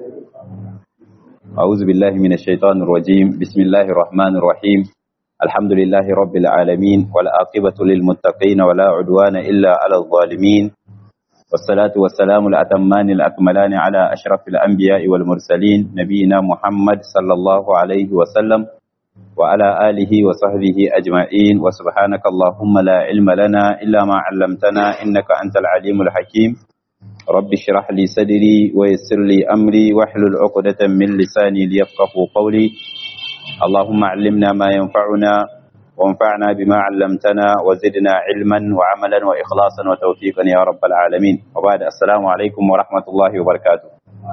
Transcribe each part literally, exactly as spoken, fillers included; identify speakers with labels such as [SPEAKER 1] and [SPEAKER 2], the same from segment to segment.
[SPEAKER 1] أعوذ بالله من الشيطان الرجيم. بسم الله الرحمن الرحيم. الحمد لله رب العالمين والعاقبة للمتقين ولا عدوان إلا على الظالمين، والصلاة والسلام الأتمان الأكملان على أشرف الأنبياء والمرسلين نبينا محمد صلى الله عليه وسلم وعلى آله وصحبه أجمعين. وسبحانك اللهم لا علم لنا إلا ما علمتنا إنك أنت العليم الحكيم. رب اشرح لي صدري ويسر لي أمري واحلل عقدة من لساني ليفقهوا قولي. اللهم علمنا ما ينفعنا وانفعنا بما علمتنا وزدنا علما وعملا وإخلاصا وتوفيقا يا رب العالمين. وبعد السلام عليكم ورحمة الله وبركاته.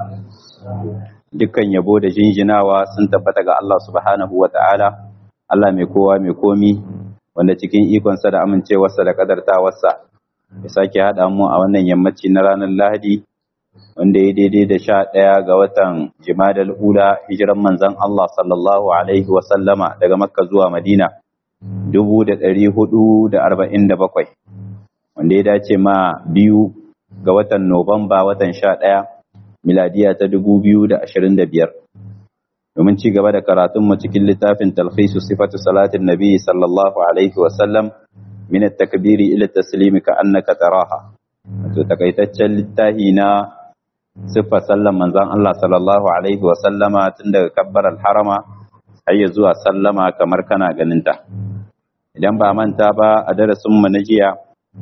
[SPEAKER 1] dukkan yabo da jinjinawa sun tabbata ga Allah subhanahu wa ta'ala, Allah mai kowa mai komi, wanda cikin ikonsa da amincewarsa da kadartawarsa ya sake haɗa mu a wannan yammaci na ranar Lahadi, wanda ya daidai da sha ɗaya ga watan Jimadal Ula, hijiran manzon Allah sallallahu alaihi wa sallama daga Makka zuwa Madina dubu da ɗari hudu da arba'in da bakwai, wanda ya dace ma biyu ga watan Nuwamba watan sha ɗaya miladiya ta dubu biyu da ashirin da biyar. Domin ci gaba da karatunmu cikin littafin talhisu sifatu salatin nabi sallallahu alaihi wasallam min at-takbiri ila taslimi ka annaka taraha. Wato takaitaccen littafi na siffar sallan manzon Allah sallallahu alaihi wasallama tun daga kabbar al-harama har ya zuwa sallama kamar kana ganinta. Idan ba manta ba a darasin mu na jiya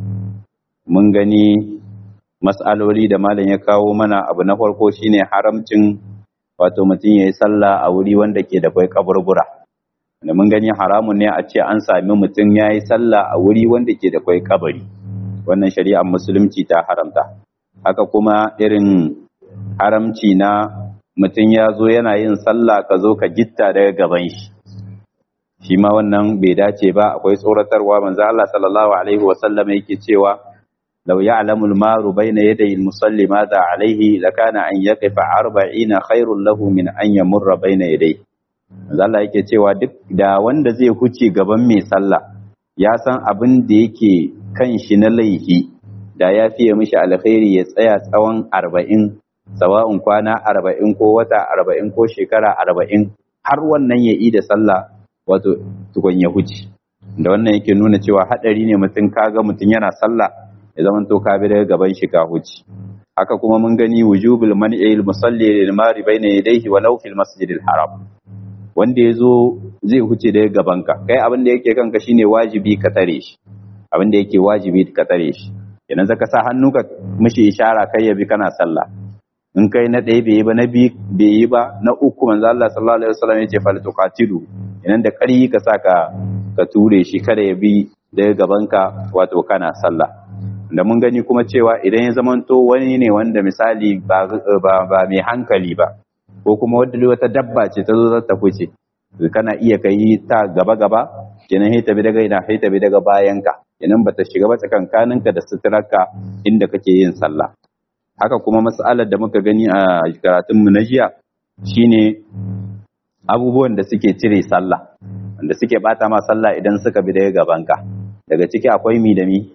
[SPEAKER 1] mun gani mas'aloli da malam ya kawo mana. Abu na farko shine haramcin wato mutum ya yi sallah a wuri wanda ke da kwai kaburbura, da mun gani haramun ne a ce an sami mutum ya yi sallah a wuri wanda ke da kwai kabari, wannan shari'ar musulunci ta haramta. Haka kuma irin haramci na mutum ya zo yana yin sallah ka zo ka gitta daga gaban shi, shi ma wannan bai dace ba, akwai tsoratarwa. Manzo Allah sallallahu alaihi wasallam yake cewa لو يعلم المار بين يدي المصلي ماذا عليه لكان أن يقف أربعين خير له من أن يمر بين يديه. Allah yake cewa duk da wanda zai huce gaban mai sallah ya san abin da yake kan shi na laifi, da ya fiye mishi alkhairi ya tsaya tsawon arba'in, sawa'un kwana arba'in ko wata arba'in ko shekara arba'in, har wannan ya yi da sallah wato tukun ya huce. Da wannan yake nuna cewa haɗari ne mutum kaga mutum yana sallah ya zama to ka bi daga gaban shi ka huci. Haka kuma mun gani wujubul man'il musalli lil mari bayna yadayhi wa law fil masjidil haram, wanda yazo zai huce daga gaban ka, kai abin da yake kanka shine wajibi ka tare shi, abin da yake wajibi ka tare shi. Idan zaka sa hannu ka mishi ishara kai ya bi kana sallah, in kai na ɗaya bai yi ba, na biyu bai yi ba, na uku manzo Allah sallallahu alaihi wasallam yace fal tuqatilu, idan da ƙari ka saka ka ture shi kada ya bi daga gaban ka wato kana sallah. Da mun gani kuma cewa idan ya zamanto wani ne wanda misali ba, ba, ba mai hankali ba, ko kuma wadda wata dabba ce ta zo za ta fice, kana iya kai ta gaba gaba, kenan sai ta bi daga ina, sai ta bi daga bayanka, kenan ba ta shiga ba tsakankaninka da suturarka inda kake yin sallah. Haka kuma mas'alar da muka gani a karatun mu na jiya shine abubuwan da suke cire sallah, wanda suke bata ma sallah idan suka bi daga gabanka. Daga ciki akwai mi da mi,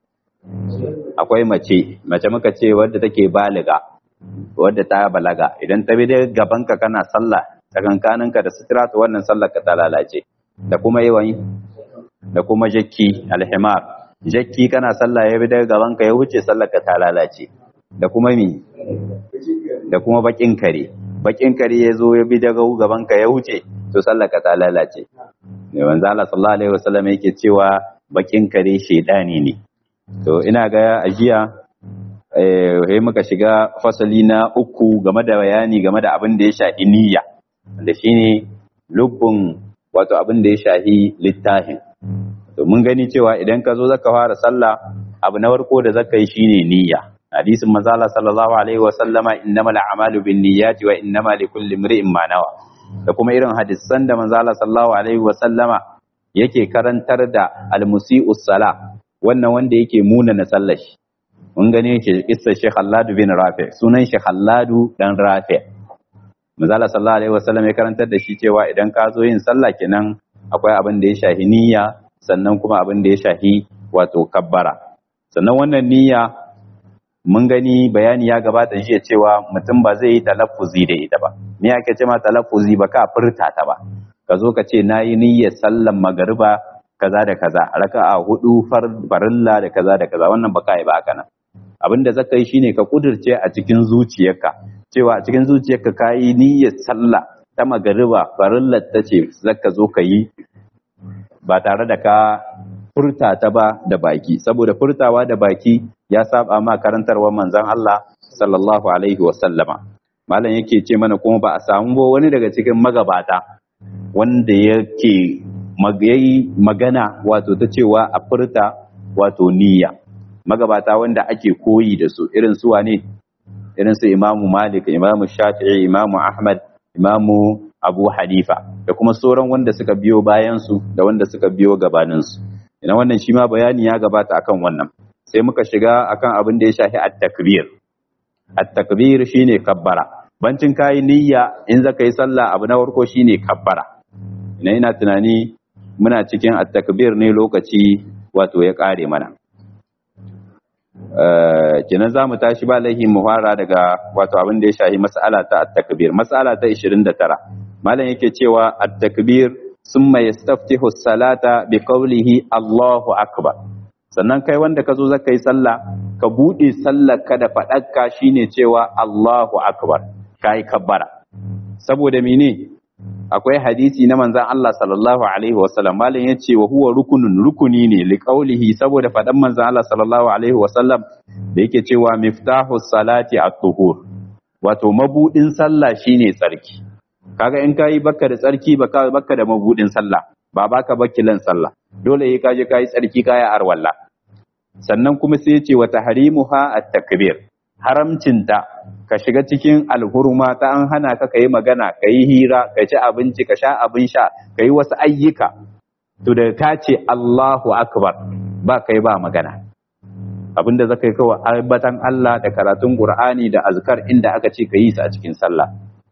[SPEAKER 1] akwai mace mace muka ce wadda take baliga, wadda ta balaga, idan ta bi da gabanka kana sallah tsakankaninka da sutura, to wannan sallar ka ta lalace. Da kuma yawan da kuma jakki alhimar, jakki kana sallah ya bi da gabanka ya wuce, sallar ka ta lalace. Da kuma mi da kuma bakin kare, bakin kare ya zo ya bi daga gabanka ya wuce, to sallar ka ta lalace. Ne manzo Allah sallallahu alaihi wasallam yake cewa bakin kare shedani ne. To ina ga ajiya eh muka shiga fasali na uku game da bayani game da abin da ya shafi niyya, da shine lubbun wato abin da ya shafi littafin. To mun gani cewa idan ka zo zaka fara sallah, abu na farko da zaka yi shine niyya. Hadisin manzo Allah sallallahu alaihi wa sallama innamal a'malu binniyati wa innama likulli imri'in ma nawa. Da kuma irin hadisan da manzo Allah sallallahu alaihi wa sallama yake karantar da al-musii'us salah, wannan wanda yake muna na sallar shi. Mun gane shi kissar Sheikh Khalladu bin Rafi, sunan shi Khalladu dan Rafi. Manzo Allah sallallahu alaihi wasallam ya karantar da shi cewa idan ka zo yin sallah kenan akwai abin da ya shahi niyya, sannan kuma abin da ya shahi wato kabbara. Sannan wannan niyya mun gani bayani ya gabata jiya cewa mutum ba zai yi talaffuzi da ita ba. Me ake ce ma talaffuzi? ba ka furta ta ba, ka zo ka ce nayi niyyar sallan magariba kaza da kaza, raka'a hudu farilla da kaza da kaza, wannan ba ka yi ba haka nan. Abin da zaka yi shine ka kudirce a cikin zuciyarka cewa a cikin zuciyarka ka yi niyyar sallah ta magariba farillar ta ce zaka zo ka yi ba tare da ka furta ta ba da baki, saboda furtawa da baki ya saba ma karantarwar manzon Allah sallallahu alaihi wasallama. Malam yake ce mana kuma ba a samu ba wani daga cikin magabata wanda yake yayi magana wato ta cewa a furta wato niyya. Magabata wanda ake koyi da su irin su wane? Irin su Imamu Malik, Imamu Shafi'i, Imamu Ahmad, Imamu Abu Hanifa da kuma sauran wanda suka biyo bayan su da wanda suka biyo gabanin su. Ina wannan shi ma bayani ya gabata akan wannan. Sai muka shiga akan abin da ya shafi at-takbir. At-takbir shine kabbara. Bancin kai niyya in zaka yi sallah abu na farko shine kabbara. Ina ina tunani muna cikin at-takbir ne lokaci wato ya kare mana. Uh, kenan za mu tashi ba laihi mu fara daga wato abin da ya shafi mas'ala ta at-takbir. Mas'ala ta ishirin da tara. Malam yake cewa at-takbir summa yastaftihu as-salata bi qawlihi Allahu akbar. Sannan kai wanda ka zo zaka yi sallah ka bude sallar ka da faɗarka shine cewa Allahu akbar, kai kabbara. Saboda mene? Akwai hadisi na manzon Allah sallallahu alaihi wasallam, malam yace wa huwa rukunun, rukuni ne li qawlihi, saboda faɗan manzon Allah sallallahu alaihi wasallam da yake cewa miftahu salati at-tuhur, wato mabudin sallah shine tsarki. Kaga in kayi baka da tsarki baka baka da mabudin sallah, ba baka bakilan sallah, dole yi kaje kayi tsarki kaya arwalla. Sannan kuma sai yace wa tahrimuha at-takbir, haramcinta ka shiga cikin alhurma ta an hana ka kai magana, kai hira, ka ci abinci, ka sha abin sha, kai wasu ayyuka, to da ka ce Allahu akbar ba kai ba magana. Abinda zaka yi kawai albatan Allah da karatun Qur'ani da azkar inda aka ce ka yi su a cikin sallah.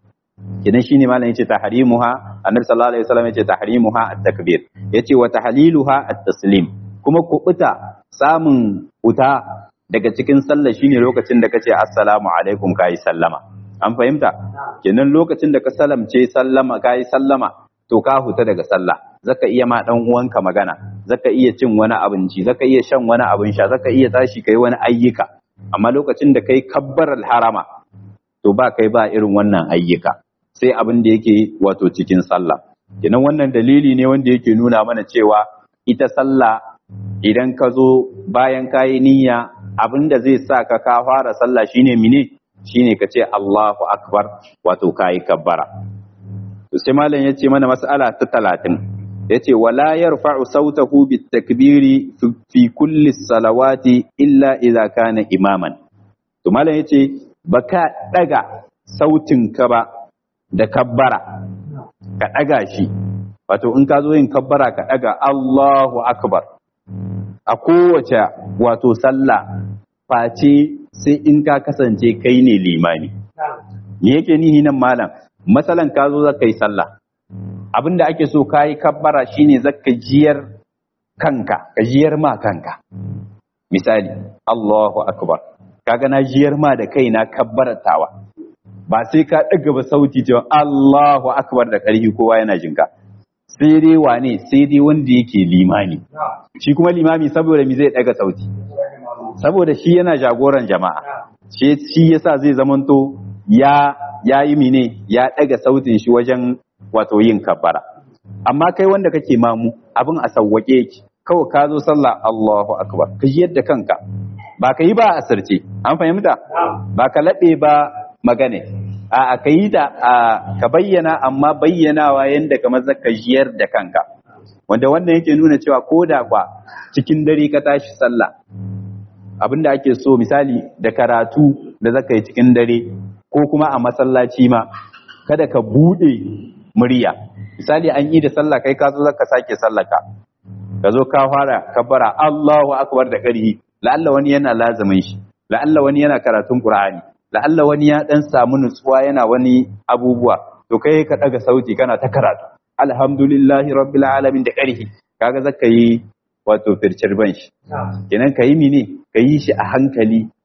[SPEAKER 1] Kidan shine malam yace tahrimuha, annabi sallallahu alaihi wasallam yace tahrimuha at-takbir, yace wa tahliluha at-taslim, kuma kubuta samun uta daga cikin sallah shine lokacin da kace assalamu alaikum kai sallama. An fahimta? Kenan lokacin da ka salamce sallama kai sallama to ka huta daga sallah, zaka iya ma dan uwanka magana, zaka iya cin wani abinci, zaka iya shan wani abin sha, zaka iya tashi kai wani ayyuka. Amma lokacin da kai kabbaral harama to ba kai ba irin wannan ayyuka, sai abin da yake wato cikin sallah. Kenan wannan dalili ne wanda yake nuna mana cewa ita sallah idan ka zo bayan kayi niyya, abin da zai sa ka ka fara sallah shine mine, shine ka ce Allahu akbar, wato kayi kabbara. To sai malam yace mana mas'ala ta talatin, yace wala yarfa'u sautahu bit takbiri fi kulli salawati illa idza kana imaman. To malam yace baka daga sautin ka ba da kabbara, ka daga shi, wato in ka zo yin kabbara ka daga Allahu akbar a kowace wato sallah face sai in ka kasance kai ne limami. Me yake nihi nan malam? Masalan ka zo zaka yi sallah, abinda ake so ka yi kabbara shine zaka jiyar kanka, ka jiyar ma kanka. Misali Allahu akbar, kaga na jiyar ma da kaina kabbaratawa, ba sai ka daga ba sauti cewa Allahu akbar da ƙarfi kowa yana jinka. Sai dai wane? Sai dai wanda yake limami. Shi kuma limami saboda mi zai daga sauti? Saboda shi yana jagoran jama'a, shi yasa zai zamanto ya ya yi mine, ya daga sautin shi wajen wato yin kabbara. Amma kai wanda kake mamu, abin a sawwake yake, kawai ka zo sallah Allahu akbar, ka ji yadda kanka, ba ka yi ba a asirce. An fahimta? Ba ka laɓe ba magane, a ka yi da ka bayyana, amma bayyanawa yadda kamar zaka jiyar da kanka, wanda wannan yake nuna cewa ko da kwa cikin dare ka tashi sallah, abinda ake so misali da karatu da zaka yi cikin dare ko kuma a masallaci ma, kada ka bude murya. Misali an yi da sallah kai ka zo zaka sake sallaka, ka zo ka fara kabbara Allahu akbar da ƙarfi, la'alla wani yana lazamin shi, la'alla wani yana karatun Qur'ani, la'alla wani ya dan samu nutsuwa yana wani abubuwa, to kai ka daga sauti kana ta karatu alhamdulillahi rabbil alamin da ƙarfi, kaga zaka yi wato fircir ban shi. Kenan ka yi mine, ka yi shi a hankali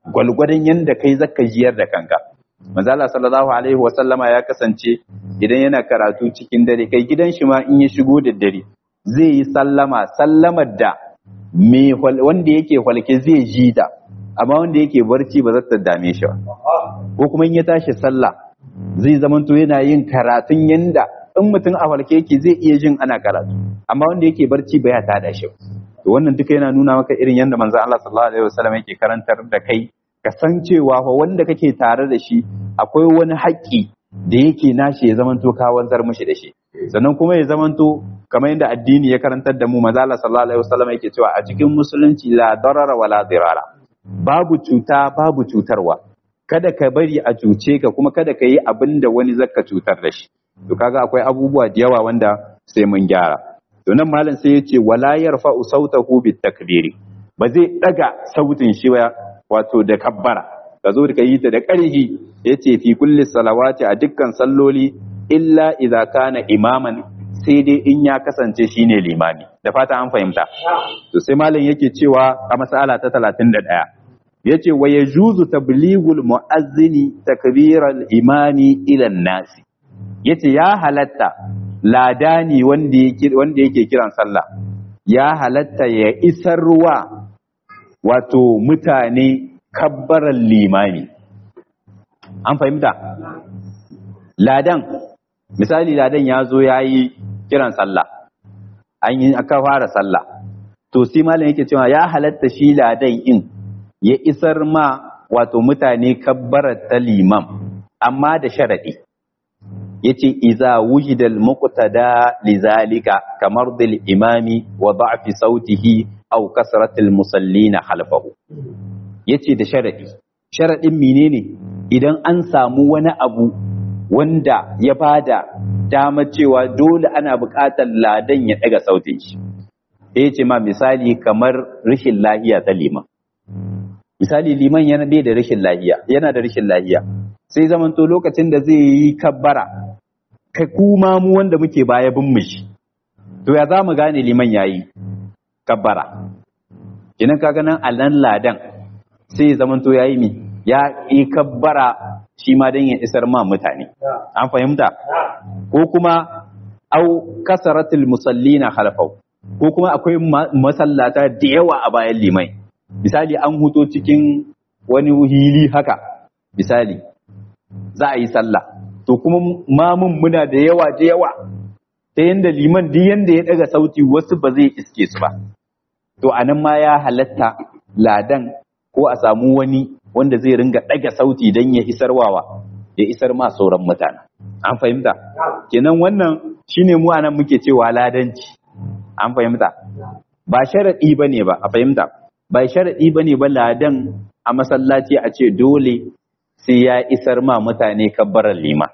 [SPEAKER 1] gwalgwadon yanda kai zaka jiyar da kanka. Manzo Allah sallallahu alaihi wa sallama ya kasance idan yana karatu cikin dare, kai gidan shi ma in ya shigo da dare zai yi sallama sallamar da me wanda yake falke zai ji ta, amma wanda yake barci ba za ta dame shi ba. Ko kuma in ya tashi sallah zai zamanto yana yin karatun yanda in mutum a falke yake zai iya jin ana karatu, amma wanda yake barci ba ya tada shi. To wannan duka yana nuna maka irin yanda manzo Allah sallallahu alaihi wasallam yake karantar da kai ka san cewa fa wanda kake tare da shi akwai wani haƙƙi da yake nashi ya zamanto ka wanzar mishi da shi, sannan kuma ya zamanto kamar yadda addini ya karantar da mu. Manzo Allah sallallahu alaihi wasallam yake cewa a cikin musulunci la darara wala dirara, babu cuta babu cutarwa, kada ka bari a cuce ka kuma kada ka yi abin da wani zaka cutar da shi. To kaga akwai abubuwa da yawa wanda sai mun gyara. To nan malam sai ya ce wala yarfa'u sautahu bit takbiri, ba zai daga sautin shi ba wato da kabbara, ka zo ka yi ta da ƙarfi. Yace fi kulli salawati, a dukkan salloli, illa idza kana imaman, sai dai in ya kasance shine limami. Da fata an fahimta. To sai malam yake cewa a mas'ala ta talatin da ɗaya yace wa yajuzu tablighul mu'azzini takbiral imani ila nasi, yace ya halatta ladani wanda yake wanda yake kiran sallah ya halatta ya isarwa wato mutane kabbaran limami. An fahimta? Ladan, misali ladan ya zo ya yi kiran sallah, an yi aka fara sallah, to sai malam yake cewa ya halatta shi ladan in ya isar ma wato mutane kabbarar ta limam, amma da sharaɗi. Yace iza wujidal muqtada lizalika kamar dil imami wa da'fi sautihi aw kasratil musallina khalfahu. Yace da sharadi, sharadin menene? Idan an samu wani abu wanda ya bada dama cewa dole ana buƙatar ladan ya daga sautin shi. Yace ma misali kamar rashin lahiya ta liman. Misali liman yana bai da rashin lahiya, yana da rashin lahiya. Sai zamanto lokacin da zai yi kabbara, kai kuma mu wanda muke baya bin mishi, to ya za mu gane liman yayi kabbara? Kinan kaga nan alan ladan sai zamanto yayi mi ya yi kabbara shi ma dan ya isar ma mutane. An fahimta? Ko kuma au kasaratul musallina khalfahu, ko kuma akwai masallata da yawa a bayan liman. Misali an huto cikin wani hili haka, misali za a yi sallah, to kuma mamun muna da yawa da yawa, ta yanda liman duk yanda ya daga sauti wasu ba zai iske su ba. To anan ma ya halatta ladan ko a samu wani wanda zai ringa daga sauti don ya isar wawa, ya isar ma sauran mutane. An fahimta? Kenan wannan shine mu anan muke cewa ladanci. An fahimta? Ba sharadi bane ba, a fahimta? Ba sharadi bane ba ladan a masallaci a ce dole sai ya isar ma mutane kabbarar lima.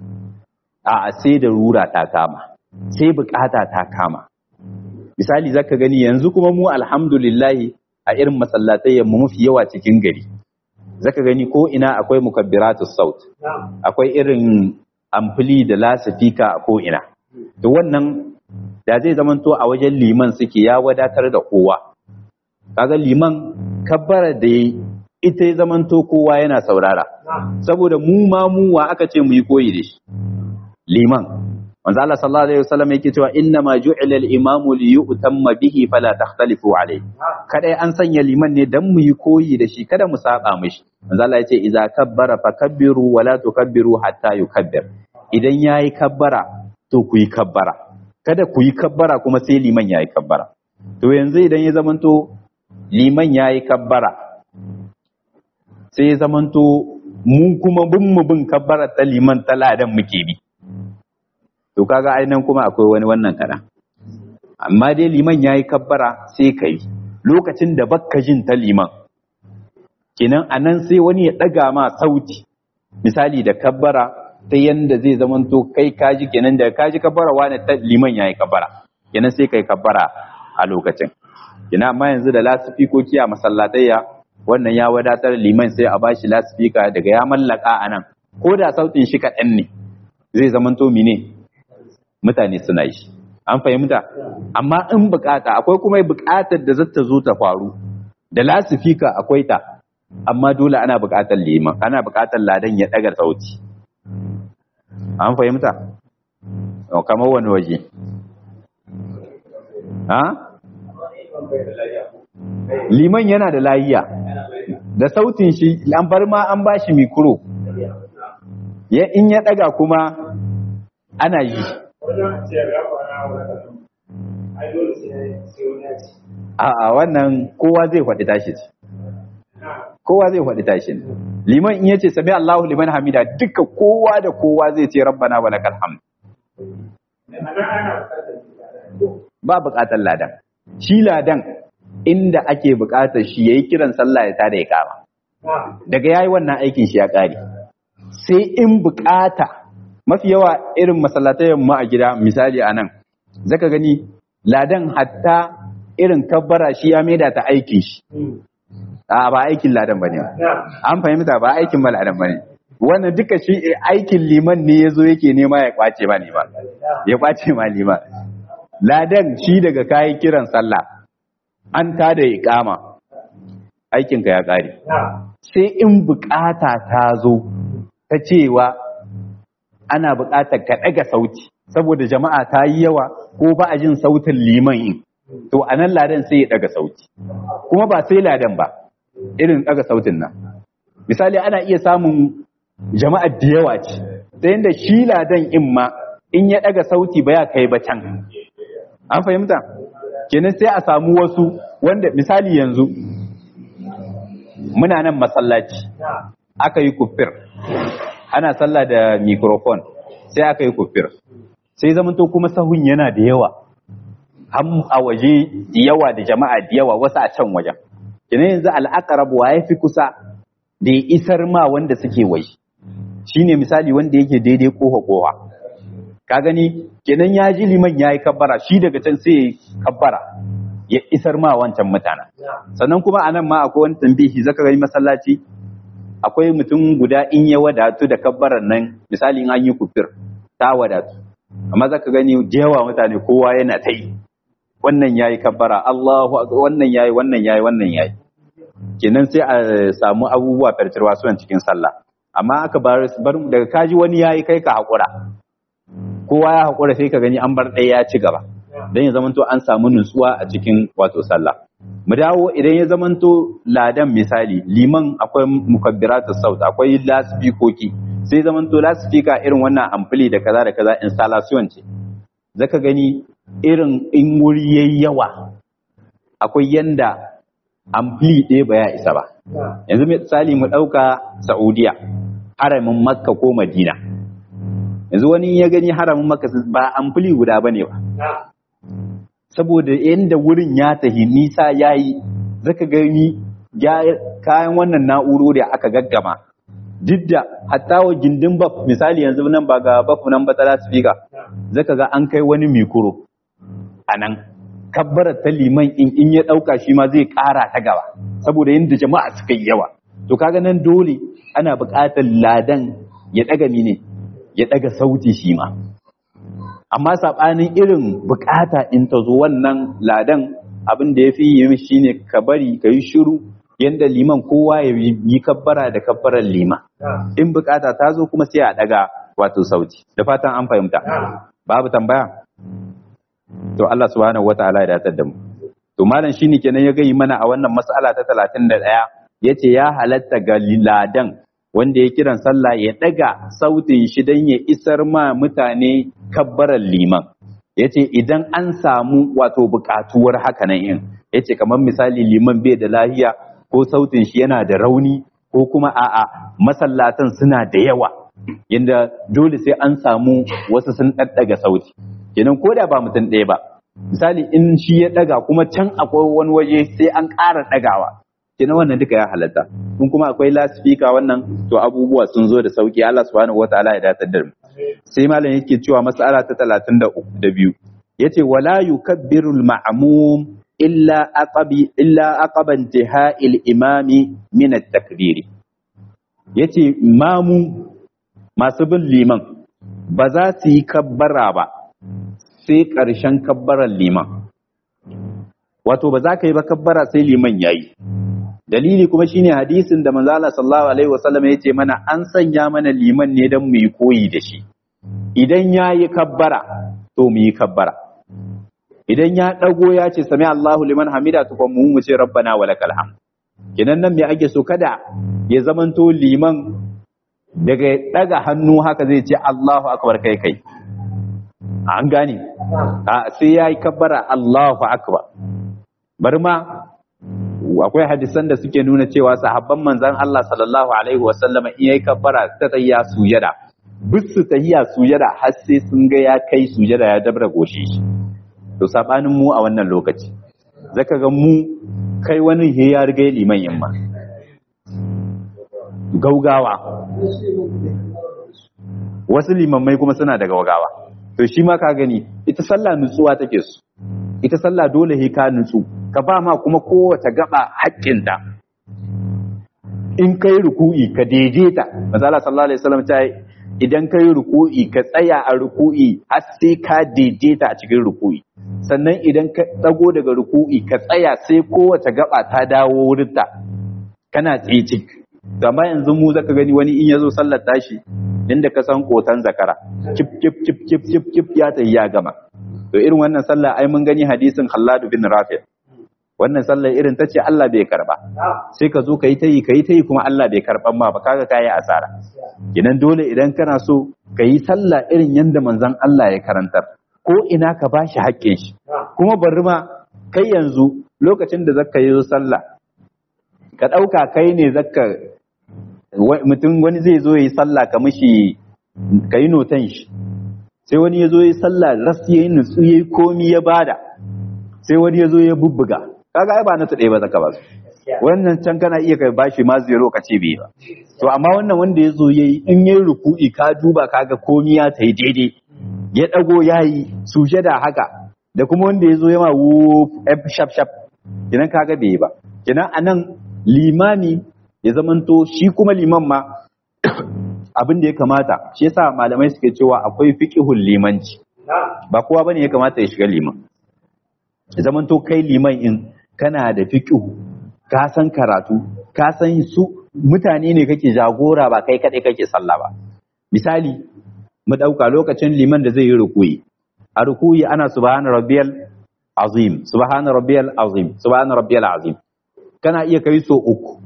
[SPEAKER 1] A sai da rura ta kama, sai bukata ta kama. Misali zaka gani yanzu kuma mu alhamdulillahi a irin masallatai mu mafi yawa cikin gari. Zaka gani ko ina akwai mukabbiratus saut, akwai irin amfili da lasifika a ko ina. To wannan da zai zamanto a wajen liman suke ya wadatar da kowa. Kaga liman kabbara da ita ya zamanto kowa yana saurara, saboda mu ma mu wa aka ce mu yi koyi da shi liman. Manzo Allah sallallahu alaihi wasallam yake cewa inna ma ju'ila al-imamu li yu'tamma bihi fala takhtalifu alayhi. Kada an sanya liman ne dan mu yi koyi da shi, kada mu saba mishi. Manzo Allah yace idza kabbara fakabbiru wala tukabbiru hatta yukabbir. Idan yayi kabbara to ku yi kabbara, kada ku yi kabbara kuma sai liman yayi kabbara. To yanzu idan ya zamanto liman yayi kabbara sai ya zamanto mu kuma bin mu bin kabbara ta liman ta ladan muke bi, to kaga ainihin kuma akwai wani wannan kada. Amma dai liman yayi kabbara sai kai lokacin da bakka jin ta liman, kenan anan sai wani ya daga ma sauti misali da kabbara ta yanda zai zamanto kai kaji, kenan da kaji kabbara wani ta liman yayi kabbara, kenan sai kai kabbara a lokacin. Kenan amma yanzu da lasifikoki a masallatayya wannan ya wadatar, liman sai a bashi lasifika daga ya mallaka anan, ko da sautin shi kaɗan ne zai zamanto mine mutane suna yi. An fahimta? Amma in bukata akwai kuma bukatar da zata zo ta faru da lasifika akwai ta, amma dole ana buƙatar liman ana buƙatar ladan ya daga sauti an fahimta kamar wani waje ha liman yana da layiya da sautin shi an bar ma an bashi mikro ya in ya daga kuma ana yi a wannan kowa zai faɗi tashi kowa zai faɗi tashi liman in yace sami Allahu liman hamida duka kowa da kowa zai ce rabbana wa lakal hamd ba buƙatar ladan shi ladan inda ake buƙatar shi yayi kiran sallah ya tada ya kama daga yayi wannan aikin shi ya ƙare sai in buƙata mafi yawa irin masallatai mu a gida misali anan zaka gani ladan hatta irin kabbara shi ya maida ta aikin shi a ba aikin ladan bane an fahimta ba aikin ba ladan bane wannan duka shi aikin liman ne yazo yake nema ya kwace ma liman ya kwace ma liman ladan shi daga kai kiran sallah an tada iqama aikin ka ya kare sai in bukata ta zo ta cewa ana bukatar ka daga sauti saboda jama'a ta yi yawa ko ba a jin sautin liman in to anan ladan sai ya daga sauti kuma ba sai ladan ba irin daga sautin nan misali ana iya samun jama'a da yawa ce ta yadda shi ladan in ma in ya daga sauti ba ya kai ba can an fahimta kenan sai a samu wasu wanda misali yanzu muna nan masallaci aka yi kufir ana sallah da microphone sai aka yi kufir sai zamanto kuma sahun yana da yawa ham a waje da yawa da jama'a da yawa wasu a can wajen kenan yanzu al'aqrab wa yafi kusa da ya isar ma wanda suke waje shine misali wanda yake daidai kofa kofa ka gani kenan ya ji liman yayi kabbara shi daga can sai kabbara ya isar ma wancan mutanen sannan kuma anan ma akwai wani tambihi zaka gani masallaci akwai mutum guda in ya wadatu da kabbaran nan misali in an yi kufir ta wadatu amma zaka gani da yawa mutane kowa yana ta yi wannan yayi kabbara Allahu akbar wannan yayi wannan yayi wannan yayi kenan sai a samu abubuwa fartirwa sunan cikin sallah amma aka bar daga kaji wani yayi kai ka hakura kowa ya hakura sai ka gani an bar ɗaya ya ci gaba dan ya zamanto an samu nutsuwa a cikin wato sallah mu dawo idan ya zamanto ladan misali liman akwai mukabbiratu saut akwai lasfikoki sai zamanto lasfika irin wannan ampli da kaza da kaza installation ce zaka gani irin in wuri yayi yawa akwai yanda ampli ɗaya ba ya isa ba yanzu misali mu ɗauka Saudiya haramin Makka ko Madina yanzu wani ya gani haramin Makka ba ampli guda bane ba saboda yanda wurin ya tahi nisa yayi zaka gani kayan wannan na'urori aka gaggama duk da hatta wa gindin baf misali yanzu nan ba ga baf nan ba ta speaker zaka ga an kai wani mikro anan kabbarar ta liman in in ya dauka shi ma zai kara ta gaba saboda yanda jama'a suka yi yawa to kaga nan dole ana buƙatar ladan ya daga mine ya daga sauti shi ma amma sabanin irin buƙata in ta zo wannan ladan abin da yafi yi shine ka bari ka yi shiru yanda liman kowa ya yi kabbara da kabbarar lima in buƙata ta zo kuma sai a daga wato sauti da fatan an fahimta babu tambaya to Allah subhanahu wataala ya datar da mu to malam shine kenan ya gayi mana a wannan mas'ala ta talatin da ɗaya yace ya halatta ga ladan wanda ya kiran sallah ya daga sautin shi dan ya isar ma mutane kabbarar liman yace idan an samu wato buƙatuwar haka nan in yace kamar misali liman bai da lahiya ko sautin shi yana da rauni ko kuma a'a masallatan suna da yawa yanda dole sai an samu wasu sun daddaga sauti kenan ko da ba mutum ɗaya ba misali in shi ya daga kuma can akwai wani waje sai an ƙara dagawa kenan wannan duka ya halatta kun kuma akwai lasfika wannan to abubuwa sun zo da sauki Allah subhanahu wataala ya datar da mu sai malam yake cewa mas'ala ta talatin da biyu yace wala yukabbirul ma'mum illa aqabi illa aqaban tiha'il imami min at-takbir yace mamu masu bin liman ba za su yi kabbara ba sai ƙarshen kabbarar liman wato ba za ka yi ba kabbara sai liman yayi dalili kuma shine hadisin da manzo Allah sallallahu alaihi wasallam ya ce mana an sanya mana liman ne dan mu yi koyi da shi idan yayi kabbara to mu yi kabbara idan ya dago ya ce sami Allahu liman hamida to kuma mu mu ce rabbana walakal hamd kinan nan me ake so kada ya zamanto liman daga daga hannu haka zai ce Allahu akbar kai kai an gane a sai yayi kabbara Allahu akbar bari ma akwai hadisan da suke nuna cewa sahabban manzon Allah sallallahu alaihi wasallam in yayi kabbara ta tayya sujada bisu tayya sujada har sai sun ga ya kai sujada ya dabra goshi to sabanin mu a wannan lokaci zaka ga mu kai wani he ya riga liman yamma gaugawa wasu limammai kuma suna da gaugawa to shi ma ka gani ita sallah nutsuwa take su ita sallah dole he ka nutsu ka ba ma kuma kowace gaba haƙƙinta in kai ruku'i ka daidaita manzo Allah sallallahu alaihi wasallam ta idan kai ruku'i ka tsaya a ruku'i har sai ka daidaita a cikin ruku'i sannan idan ka dago daga ruku'i ka tsaya sai kowace gaba ta dawo wurinta kana tsici amma yanzu mu zaka gani wani in yazo sallar tashi inda ka san kotan zakara kip kip kip kip kip kip ya tayi ya gama to irin wannan sallah ai mun gani hadisin Khallad bin Rafi wannan sallar irin tace Allah bai karba sai ka zo kai tayi kai tayi kuma Allah bai karban ma ba kaga kai asara kinan dole idan kana so kai sallah irin yanda manzon Allah ya karantar ko ina ka bashi haƙƙin shi kuma bari ma kai yanzu lokacin da zaka yi sallah ka dauka kai ne zaka mutum wani zai zo yi sallah ka mishi kai notan shi sai wani ya zo yi sallah ras yayi nutsu yayi komi ya bada sai wani ya zo ya bubbuga kaga ai ba na tsaye ba zaka ba wannan can kana iya kai bashi ma zero ka ce bai ba to amma wannan wanda ya zo yayi in yayi ruku'i ka duba kaga komi ya tayi daidai ya dago yayi sujada haka da kuma wanda ya zo ya ma wu shap shap kinan kaga bai ba kinan anan limami ya zamanto shi kuma liman ma abin da ya kamata shi yasa malamai suke cewa akwai fiqhul limanci ba kowa bane ya kamata ya shiga liman ya zamanto kai liman in kana da fiqhu ka san karatu ka san su mutane ne kake jagora ba kai kadai kake sallah ba misali mu dauka lokacin liman da zai yi rukuyi a rukuyi ana subhana rabbiyal azim subhana rabbiyal azim subhana rabbiyal azim kana iya kai so uku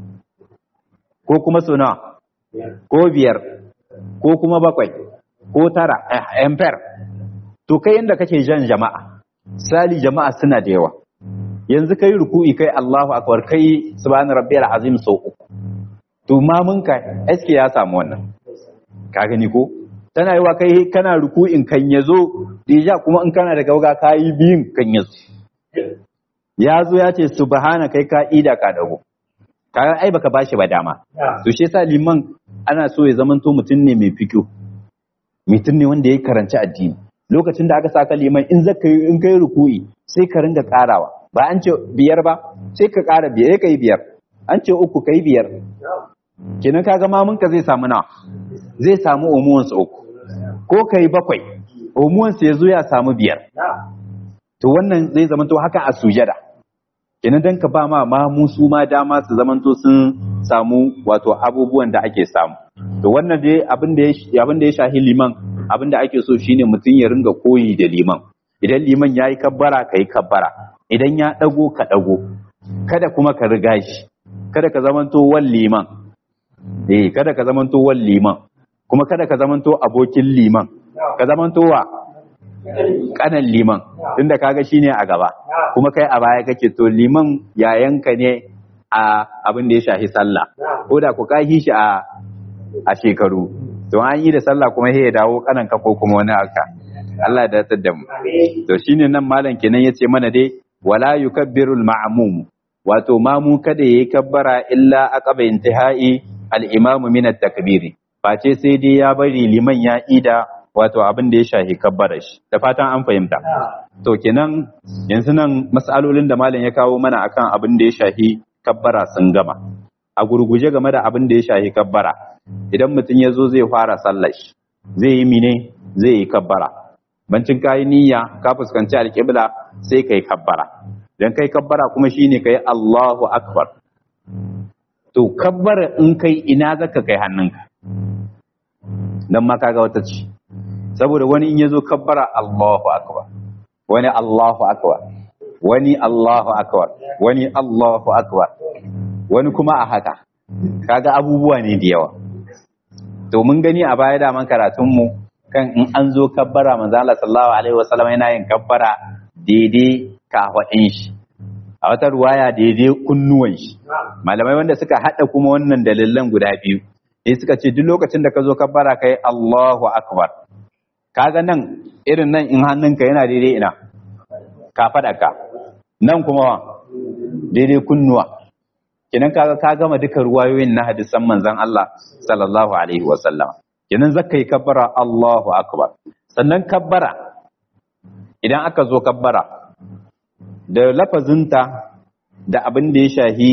[SPEAKER 1] ko kuma so nawa ko biyar ko kuma bakwai ko tara emper to kai inda kake jan jama'a sali jama'a suna da yawa yanzu kai ruku'i kai Allahu akbar kai subhana rabbiyal azim sau uku to mamun ka aske ya samu wannan ka gani ko tana yiwa kai kana ruku'in kan yazo deja kuma in kana da gauga kai biyin kan yazo yazo ya ce subhana kai ka ida ka dago kaga ai baka bashi ba dama to shi yasa liman ana so ya zamanto mutum ne mai fiqh mutum ne wanda ya karanci addini lokacin da aka saka liman in zaka in kai ruku'i sai ka ringa karawa ba an ce biyar ba sai ka kara biyar kai biyar an ce uku kai biyar kenan kaga mamun ka zai samu nawa zai samu umuwan sa uku ko kai bakwai umuwan sa yazo ya samu biyar to wannan zai zamanto haka a sujada kenan dan ka ba ma mamu su ma dama su zamanto sun samu wato abubuwan da ake samu to wannan dai abin da ya abin da ya shahi liman abin da ake so shine mutum ya ringa koyi da liman idan liman yayi kabbara kai kabbara idan ya dago ka dago kada kuma ka riga shi kada ka zamanto wal liman eh kada ka zamanto wal liman kuma kada ka zamanto abokin liman ka zamanto wa kanan liman tunda kaga shine a gaba kuma kai a baya kake to liman yayanka ne a abin da ya shahi sallah ko da ku kahi shi a a shekaru to an yi da sallah kuma sai ya dawo kanan ka ko kuma wani haka Allah ya dace da mu to shine nan malam kenan yace mana dai wala yukabbirul ma'mum wato mamu kada yayi kabbara illa aqaba intihai al-imam min at-takbir face sai dai ya bari liman ya ida wato abin da ya shahi kabbara shi da fatan an fahimta to kenan yanzu nan mas'alolin da malam ya kawo mana akan abin da ya shahi kabbara sun gama a gurguje game da abin da ya shahi kabbara idan mutum ya zo zai fara sallar shi zai yi mine zai yi kabbara bancin kayi niyya ka fuskanci alƙibla sai kai kabbara dan kai kabbara kuma shine kai Allahu akbar to kabbara in kai ina zaka kai hannunka dan ma kaga wata ce saboda wani in yazo kabbara Allahu akbar wani Allahu akbar wani Allahu akbar wani Allahu akbar wani kuma a haka kaga abubuwa ne da yawa to mun gani a baya da man karatun mu kan in an zo kabbara manzo Allah sallallahu alaihi wasallam yana yin kabbara daidai kafadin shi a wata ruwaya daidai kunnuwan shi malamai wanda suka hada kuma wannan dalilan guda biyu sai suka ce duk lokacin da ka zo kabbara kai Allahu akbar kaga nan irin nan in hannunka yana daidai ina kafadarka nan kuma daidai kunnuwa kenan kaga ka gama duka ruwayoyin na hadisan manzon Allah sallallahu alaihi wasallam kenan zaka yi kabbara Allahu akbar sannan kabbara idan aka zo kabbara da lafazinta da abin da ya shahi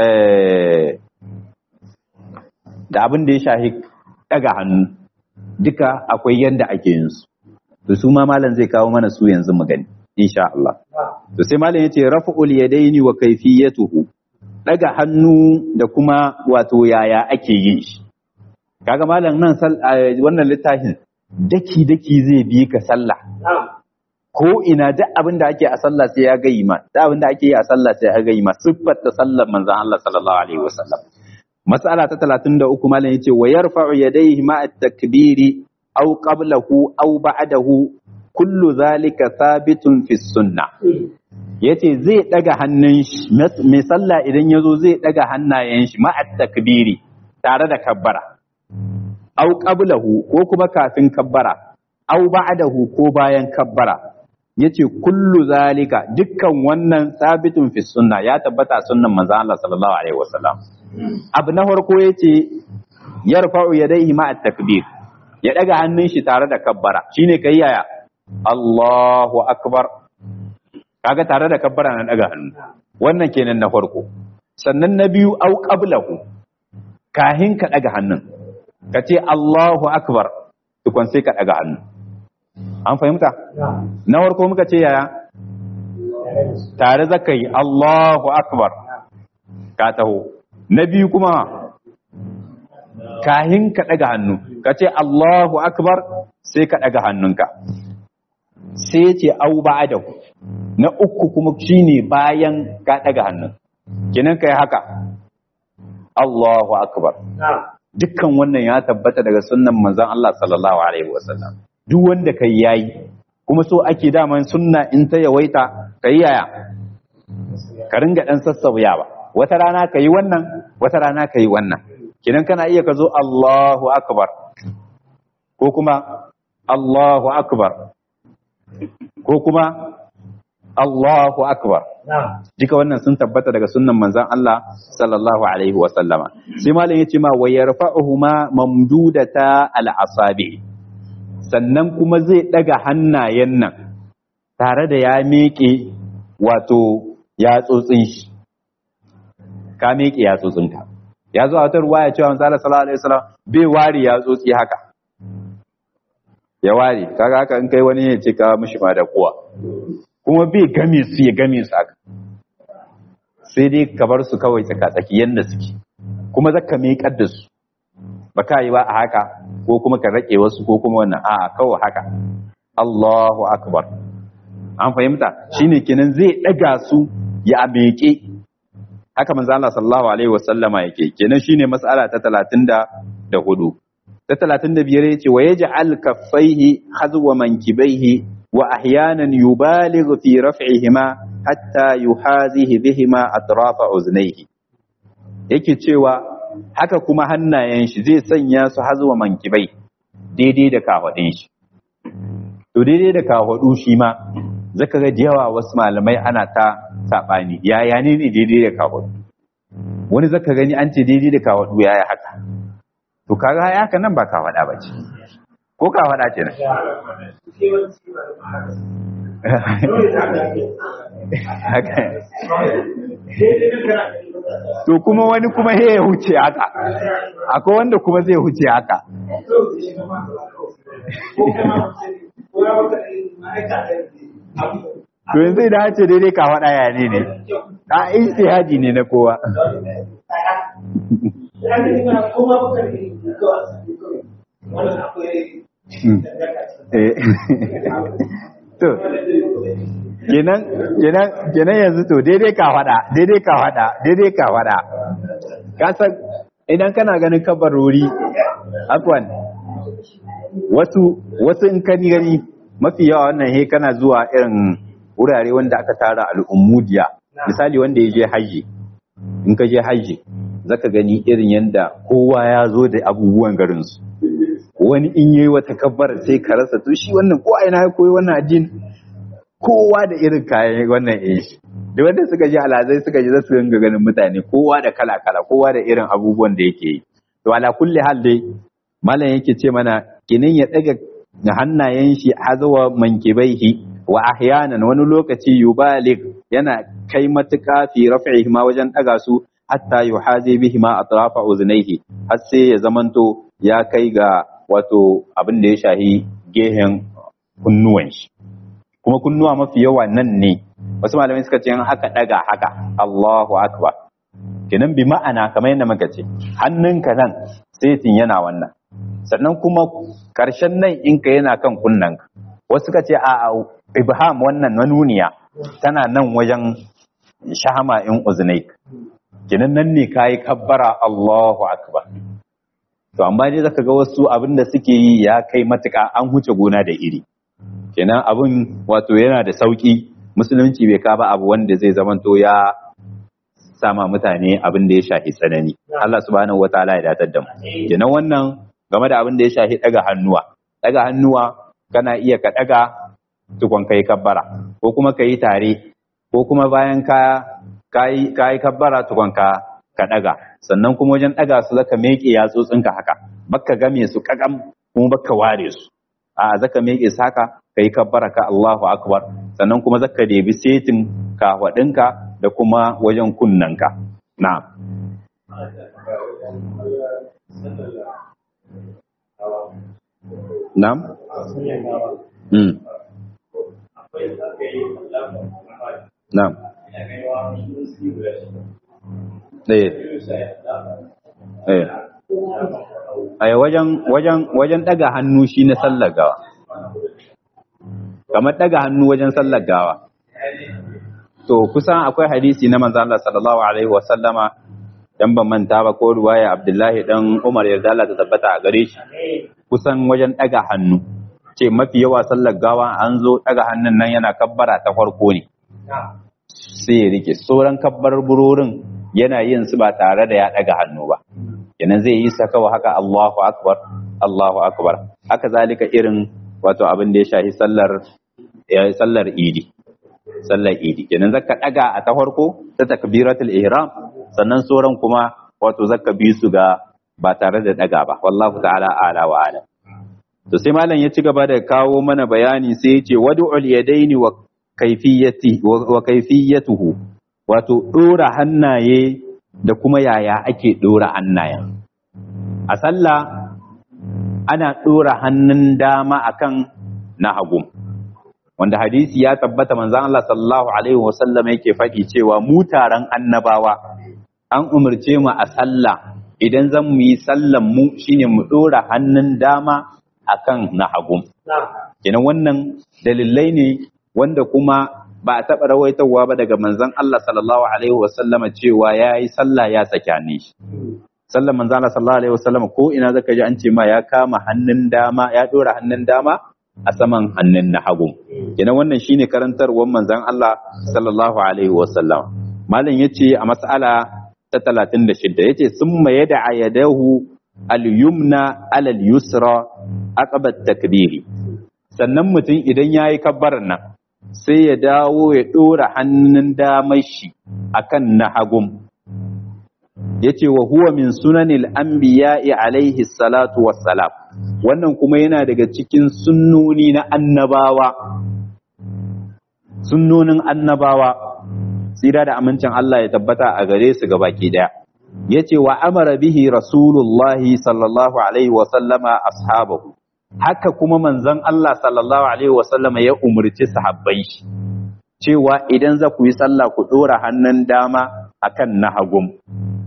[SPEAKER 1] da abin da ya shahi daga hannu duka akwai yanda ake yin su to su ma malam zai kawo mana su yanzu mu gani insha Allah to sai malam yace raf'ul yadaini wa kayfiyatuhu daga hannu da kuma wato yaya ake yin shi kaga malam nan wannan littafin daki daki zai bi ka sallah ko ina duk abin da ake a sallah sai ya gayi ma duk abin da ake yi a sallah sai ya gayi ma siffar ta sallar manzon Allah sallallahu alaihi wasallam mas'ala ta talatin da uku malam yace wa yarfa'u yadayhi ma'a at-takbiri aw qablahu aw ba'dahu kullu zalika thabitun fi sunnah yace zai daga hannun shi mai sallah idan yazo zai daga hannayen shi ma'a at-takbiri tare da kabbara aw qablahu ko kuma kafin kabbara aw ba'dahu ko bayan kabbara yace kullu zalika dukkan wannan sabitun fi sunna ya tabbata sunnan manzo Allah sallallahu alaihi wasallam abu na farko yace yarfa'u yadayhi ma'a takbir ya daga hannun shi tare da kabbara shine kai yaya Allahu akbar kaga tare da kabbara na daga hannu wannan kenan na farko sannan na biyu au qablahu kahin ka daga hannun kace Allahu akbar tukun sai ka daga hannu an fahimta na farko muka ce yaya tare zaka yi Allahu akbar ka taho na biyu kuma kahin ka daga hannu ka ce Allahu akbar sai ka daga hannunka sai ce au ba'dahu na uku kuma shine bayan ka daga hannun kinan kai haka Allahu akbar dukkan wannan ya tabbata daga sunnan manzon Allah sallallahu alaihi wasallam duk wanda kai yayi kuma so ake daman sunna in ta yawaita kai yaya ka ringa dan sassauyawa wata rana kai wannan wata rana kai wannan kidan kana iya ka zo Allahu akbar ko kuma Allahu akbar ko kuma Allahu akbar duka wannan sun tabbata daga sunnan manzon Allah sallallahu alaihi wa sallama sai malam yace ma wa yarfa'uhuma mamdudata al-asabi sannan kuma zai daga hannayen nan tare da ya miƙe wato yatsotsin shi ka miƙe yatsotsinka ya zo a wata ruwaya cewa manzo Allah sallallahu alaihi wasallam bai wari yatsotsi haka ya ware kaga haka in kai wani ya ce ka mishi ma da kuwa kuma bai game su ya game su haka sai dai ka bar su kawai tsaka-tsaki yanda suke kuma zaka miƙar da su ba ka yi ba a haka ko kuma ka rake wasu ko kuma wannan a kawai haka Allahu akbar an fahimta shine kenan zai daga su ya miƙe haka manzo Allah sallallahu alaihi wasallama yake kenan shine mas'ala ta talatin da hudu ta talatin da biyar yace wa yaj'al kaffaihi hazwa mankibaihi wa ahyanan yubaligh fi raf'ihima hatta yuhazihi bihima atrafa uznaihi yake cewa haka kuma hannayen shi zai sanya su hazwa mankibai daidai da kafadin shi to daidai da kafadu shi ma zaka ga yawa wasu malamai ana ta sabani yaya ne ne daidai da kafadu wani zaka gani an ce daidai da kafadu yaya haka to kaga haka nan ba kafada bace ko kafada ce ne to kuma wani kuma he ya huce haka akwai wanda kuma zai huce haka to yanzu idan ce daidai ka faɗa ya ne ne a istihadi ne na kowa to kenan kenan kenan yanzu to daidai ka fada daidai ka fada daidai ka fada ka san idan kana ganin kabarori afwan wasu wasu in kani gani mafi yawa wannan he kana zuwa irin wurare wanda aka tara al'ummudiya misali wanda ya je haji in ka je haji zaka gani irin yanda kowa ya zo da abubuwan garinsu wani in yayi wata kabbar sai ka rasa to shi wannan ko ina ya koyi wannan addini kowa da irin kayan wannan yin da wanda suka ji alazai suka ji zasu ringa ganin mutane kowa da kala kala kowa da irin abubuwan da yake yi to ala kulli hal dai malam yake ce mana kinin ya daga hannayen shi hazawa mankibaihi wa ahyanan wani lokaci yubalig yana kai matuka fi raf'ihi ma wajen daga su hatta yuhazi bihi ma atrafa uznaihi har sai ya zamanto ya kai ga wato abin da ya shahi gehen kunnuwan shi kuma kunnuwa mafi yawa nan ne wasu malamai suka ce in haka daga haka Allahu akbar kenan bi ma'ana kamar yadda muka ce hannunka nan setin yana wannan sannan kuma karshen nan inka yana kan kunnanka wasu suka ce a ibham wannan manuniya tana nan wajen shahama in uznaik kenan nan ne kai kabbara Allahu akbar to amma dai zaka ga wasu abinda suke yi ya kai matuka an huce gona da iri kenan abun wato yana da sauki musulunci bai ka ba abu wanda zai zamanto ya sama mutane abin da ya shafi tsanani Allah subhanahu wataala ya datar da mu kenan wannan game da abin da ya shafi daga hannuwa daga hannuwa kana iya ka daga tukun kai kabbara ko kuma kai tare ko kuma bayan ka kai kai kabbara tukun ka ka daga sannan kuma wajen daga su zaka meke yatsotsinka haka bakka game su kakam kuma bakka ware su a zaka meke su haka kai kabbara ka Allahu akbar sannan kuma zaka debi setin ka wadinka da kuma wajen kunnanka na'am na'am mm na'am eh eh ai wajen wajen wajen daga hannu shi na sallar gawa kamar daga hannu wajen sallar gawa to kusan akwai hadisi na manzo Allah sallallahu alaihi wasallama dan ban manta ba ko ruwaya Abdullahi dan Umar yarda Allah ta tabbata a gare shi kusan wajen daga hannu ce mafi yawa sallar gawa an zo daga hannun nan yana kabbara ta farko ne sai ya rike sauran kabbar burorin yana yin su ba tare da ya daga hannu ba kenan zai yi sakawa haka Allahu akbar Allahu akbar haka zalika irin wato abin da ya shafi sallar sallar idi sallar idi kenan zaka daga a ta farko ta takbiratul ihram sannan sauran kuma wato zaka bi su ga ba tare da daga ba wallahu ta'ala ala wa ala to sai malam ya ci gaba da kawo mana bayani sai ya ce wad'ul yadaini wa kayfiyati wa kayfiyatuhu wato dora hannaye da kuma yaya ake dora hannayen a sallah ana dora hannun dama akan na hagu wanda hadisi ya tabbata manzon Allah sallallahu alaihi wasallam yake faɗi cewa mu taron annabawa an umarce mu a sallah idan zan mu yi sallan mu shine mu dora hannun dama akan na hagu kenan wannan dalilai ne wanda kuma ba a taɓa rawaitowa ba daga manzon Allah sallallahu alaihi wasallama cewa yayi sallah ya saki hannun shi sallan manzon Allah sallallahu alaihi wasallama ko ina zaka ji an ce ma ya kama hannun dama ya dora hannun dama a saman hannun na hagu kenan wannan shine karantarwar manzon Allah sallallahu alaihi wasallam malam yace a mas'ala ta talatin da shida yace summa yada yadahu al-yumna ala al-yusra aqaba at-takbiri sannan mutum idan yayi kabbaran nan sai ya dawo ya dora hannun damar shi akan na hagu yace wa huwa min sunanil anbiya'i alaihi salatu wassalam wannan kuma yana daga cikin sunnoni na annabawa sunnonin annabawa tsira da amincin Allah ya tabbata a gare su gabaki daya yace wa amara bihi rasulullahi sallallahu alaihi wa sallama ashabahu haka kuma manzon Allah sallallahu alaihi wa sallama ya umurci sahabbai shi cewa idan za ku yi sallah ku dora hannun dama akan na hagu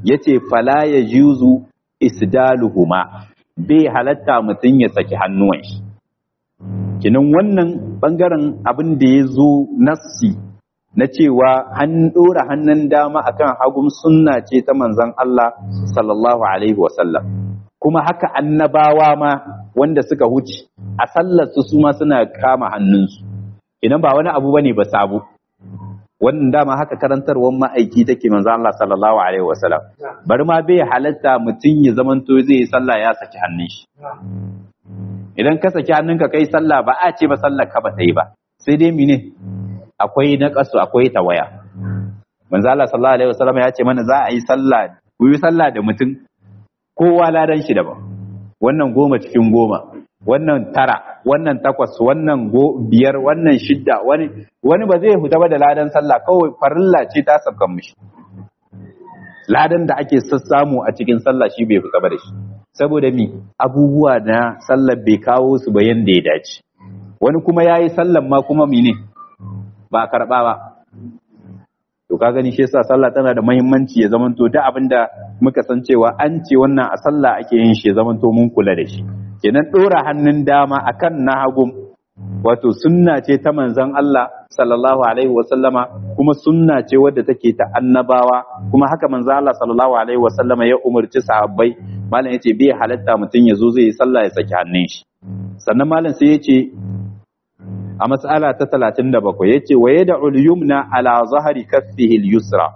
[SPEAKER 1] yace fala yajuzu isdaluhuma bai halatta mutum ya saki hannuwan shi kinan wannan bangaren abin da ya zo nassi na cewa an ɗora hannun dama akan hagun sunna ce ta manzon Allah sallallahu alaihi wasallam kuma haka annabawa ma wanda suka huce a sallar su su ma suna kama hannunsu idan ba wani abu bane ba sabo wannan dama haka karantarwar ma'aiki take manzon Allah sallallahu alaihi wasallam bari ma bai halatta mutum ya zamanto zai yi sallah ya saki hannun shi idan ka saki hannunka kai sallah ba a ce ba sallar ka ba ta yi ba sai dai mine akwai naqasu akwai tawaya manzo Allah sallallahu alaihi wasallam ya ce mana za a yi sallah ku yi sallah da mutum kowa ladan shi daban wannan goma cikin goma wannan tara wannan takwas wannan biyar wannan shidda wani wani ba zai huta ba da ladan sallah kawai farilla ce ta sabkan mishi ladan da ake sassamu a cikin sallah shi bai huta ba da shi saboda mi abubuwa na sallar bai kawo su ba yanda ya dace wani kuma yayi sallan ma kuma mine ba karba ba to ka gani shi yasa sallah tana da muhimmanci ya zamanto da abinda muka san cewa an ce wannan a sallah ake yin shi ya zamanto mun kula da shi kenan dora hannun dama akan na hagu wato sunna ce ta manzon Allah sallallahu alaihi wasallama kuma sunna ce wadda take ta annabawa kuma haka manzon Allah sallallahu alaihi wasallama ya umarci sahabbai malam yace bai halatta mutun yazo zai yi sallah ya saki hannun shi sannan malam sai yace a mas'ala ta talatin da bakwai yace wa yad'u al-yumna ala zahri kaffihi al-yusra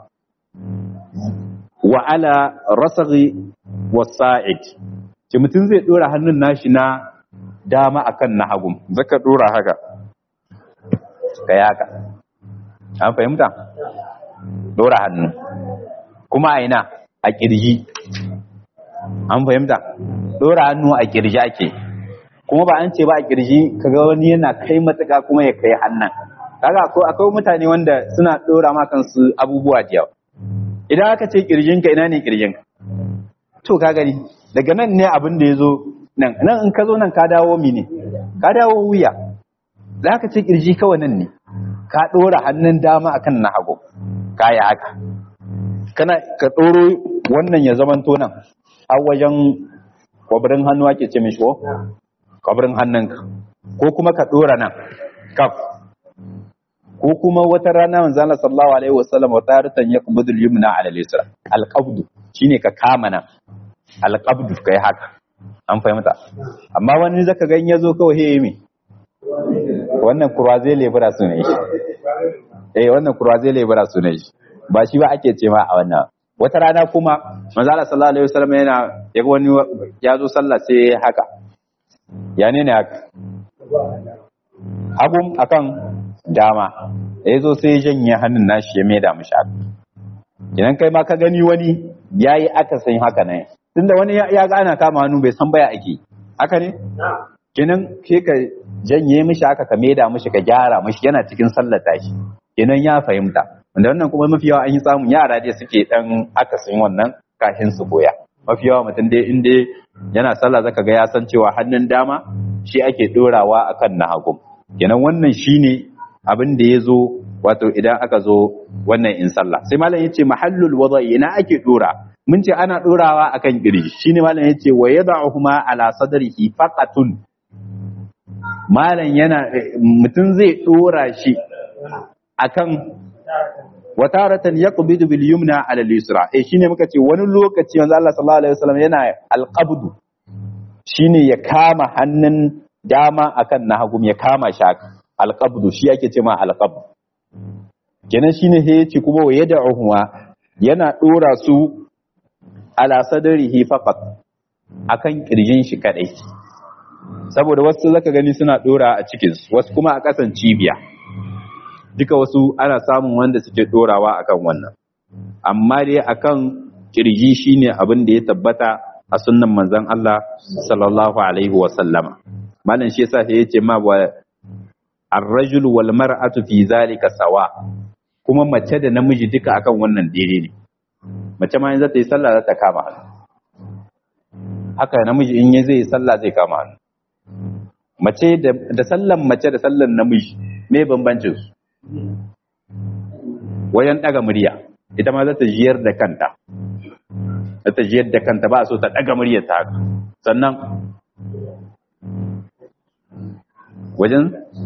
[SPEAKER 1] wa ala rasghi was-sa'id ce mutum zai dora hannun nashi na dama akan na hagu zaka dora haka kai haka an fahimta dora hannu kuma a ina a kirji an fahimta dora hannu a kirji ake kuma ba an ce ba a kirji kaga wani yana kai matuka kuma ya kai hannun kaga akwai mutane wanda suna dora ma kansu abubuwa da yawa idan aka ce kirjinka ina ne kirjinka to ka gani daga nan ne abin da ya zo nan nan in ka zo nan ka dawo mine ka dawo wuya za ka ce kirji kawai nan ne ka ɗora hannun dama akan na hagu ka yi haka kana ka ɗoro wannan ya zamanto nan a wajen kwabirin hannu ake ce mishi ko kwabirin hannunka ko kuma ka ɗora nan kaf ko kuma wata rana manzo Allah sallallahu alaihi wasallam wata hartan ya kubudul yumna ala al-yusra al-qabd shine ka kama nan al-qabd kai haka an fahimta amma wani zaka ga in yazo kawai heye mi wannan kurwaze lebura su ne eh wannan kurwaze lebura su ne ba shi ba ake ce ma a wannan wata rana kuma manzo Allah sallallahu alaihi wasallam yana yaga wani yazo sallah sai haka ya ne ne haka hagun akan dama yazo sai janye hannun nashi ya maida mishi haka idan kai ma ka gani wani yayi akasin haka ne tunda wani ya ga ana kama hannu bai san baya ake haka ne kenan ke ka janye mishi haka ka maida mishi ka gyara mishi yana cikin sallar tashi kenan ya fahimta wanda wannan kuma mafi yawa an yi samun yara dai suke dan akasin wannan kashin su koya mafi yawa mutum dai in dai yana sallah zaka ga ya san cewa hannun dama shi ake dorawa akan na hagu kenan wannan shine abin da ya zo wato idan aka zo wannan in sallah sai malam yace mahallul wada'i ina ake dora mun ce ana dorawa akan kirji shine malam yace wa yad'uhuma ala sadrihi faqatun malam yana mutum zai dora shi akan wataratan yaqbidu bil yumna ala al yusra eh shine muka ce wani lokaci manzo Allah sallallahu alaihi wasallam yana alqabdu shine ya kama hannun dama akan na hagu ya kama shi alqabdu shi yake ce ma alqabdu kenan shine sai yace kuma wa yad'uhuma yana dora su ala sadrihi faqat akan kirjin shi kadai saboda wasu zaka gani suna dora a cikin su wasu kuma a kasan cibiya duka wasu ana samun wanda suke dorawa akan wannan amma dai akan kirji shine abin da ya tabbata a sunnan manzon Allah sallallahu alaihi wa sallama malam shi yasa sai yace ma wa ar-rajul wal mar'atu fi zalika sawa kuma mace da namiji duka akan wannan daidai ne mace ma in za ta yi sallah za ta kama hannu haka namiji in ya zai yi sallah zai kama hannu mace da sallan mace da sallan namiji me bambancin su wajen daga murya ita ma za ta jiyar da kanta da ta jiyar da kanta ba a so ta daga muryar ta haka sannan wajen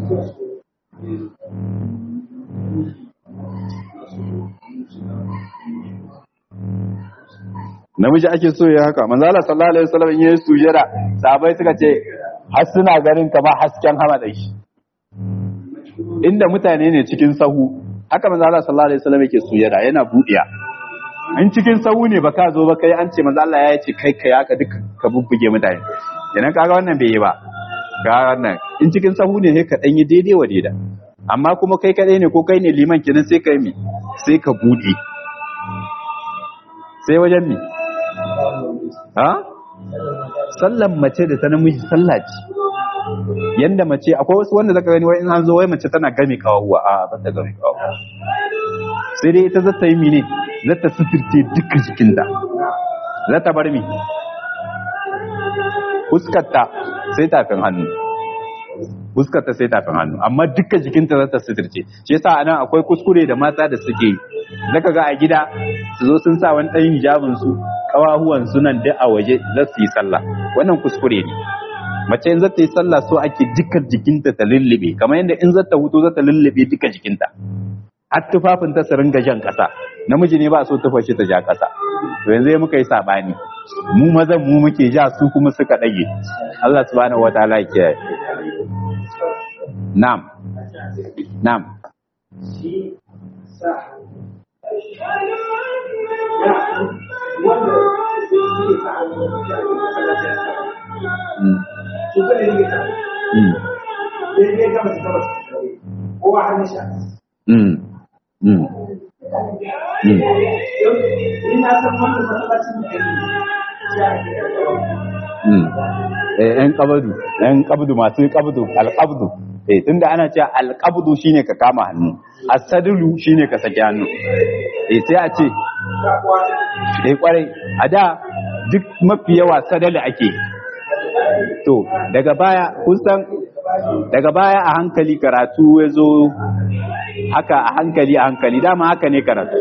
[SPEAKER 1] namiji ake so ya haka manzo Allah sallallahu alaihi wasallam in yayi sujada sahabbai suka ce har suna ganin kamar hasken hamada shi inda mutane ne cikin sahu haka manzo Allah sallallahu alaihi wasallam yake sujada yana budiya in cikin sahu ne baka zo ba kai an ce manzo Allah ya ce kai kai haka duk ka bubbuge mutane idan kaga wannan bai yi ba ga wannan in cikin sahu ne sai ka dan yi daidai wa daida amma kuma kai kadai ne ko kai ne liman kenan sai kai mi sai ka bude sai wajen mi ha sallan mace da ta namiji sallah ce yanda mace akwai wasu wanda zaka gani wai in an zo wai mace tana game kawuwa a ba ta game kawuwa sai dai ita zata yi mine zata suturce dukkan jikinta zata bar mi fuskarta sai tafin hannu fuskarta sai tafin hannu amma dukkan jikinta zata suturce shi yasa anan akwai kuskure da mata da suke yi zaka ga a gida su zo sun sa wani ɗan hijabin su kawahuwan sunan duk a waje za su yi sallah wannan kuskure ne mace in zata yi sallah so ake dukkan jikinta ta lullube kamar yadda in zata huto zata lullube dukkan jikinta har tufafin ta su ringa jan kasa namiji ne ba so tufa shi ta ja kasa to yanzu muka yi sabani mu mazan mu muke ja su kuma suka dage Allah subhanahu wataala ya kiyaye na'am na'am
[SPEAKER 2] wanda suke sa su ka ne ne sai dai gama su gaba kowa hannun shi ina san wanda masallacin da
[SPEAKER 1] eh ɗan kabadu ɗan kabadu masu kabadu alqabdu eh tunda ana cewa alqabdu shine ka kama hannu as-sadlu shine ka saki hannu eh sai a ce eh kwarai a da duk mafi yawa sadali ake to daga baya kun san daga baya a hankali karatu ya zo haka a hankali a hankali dama haka ne karatu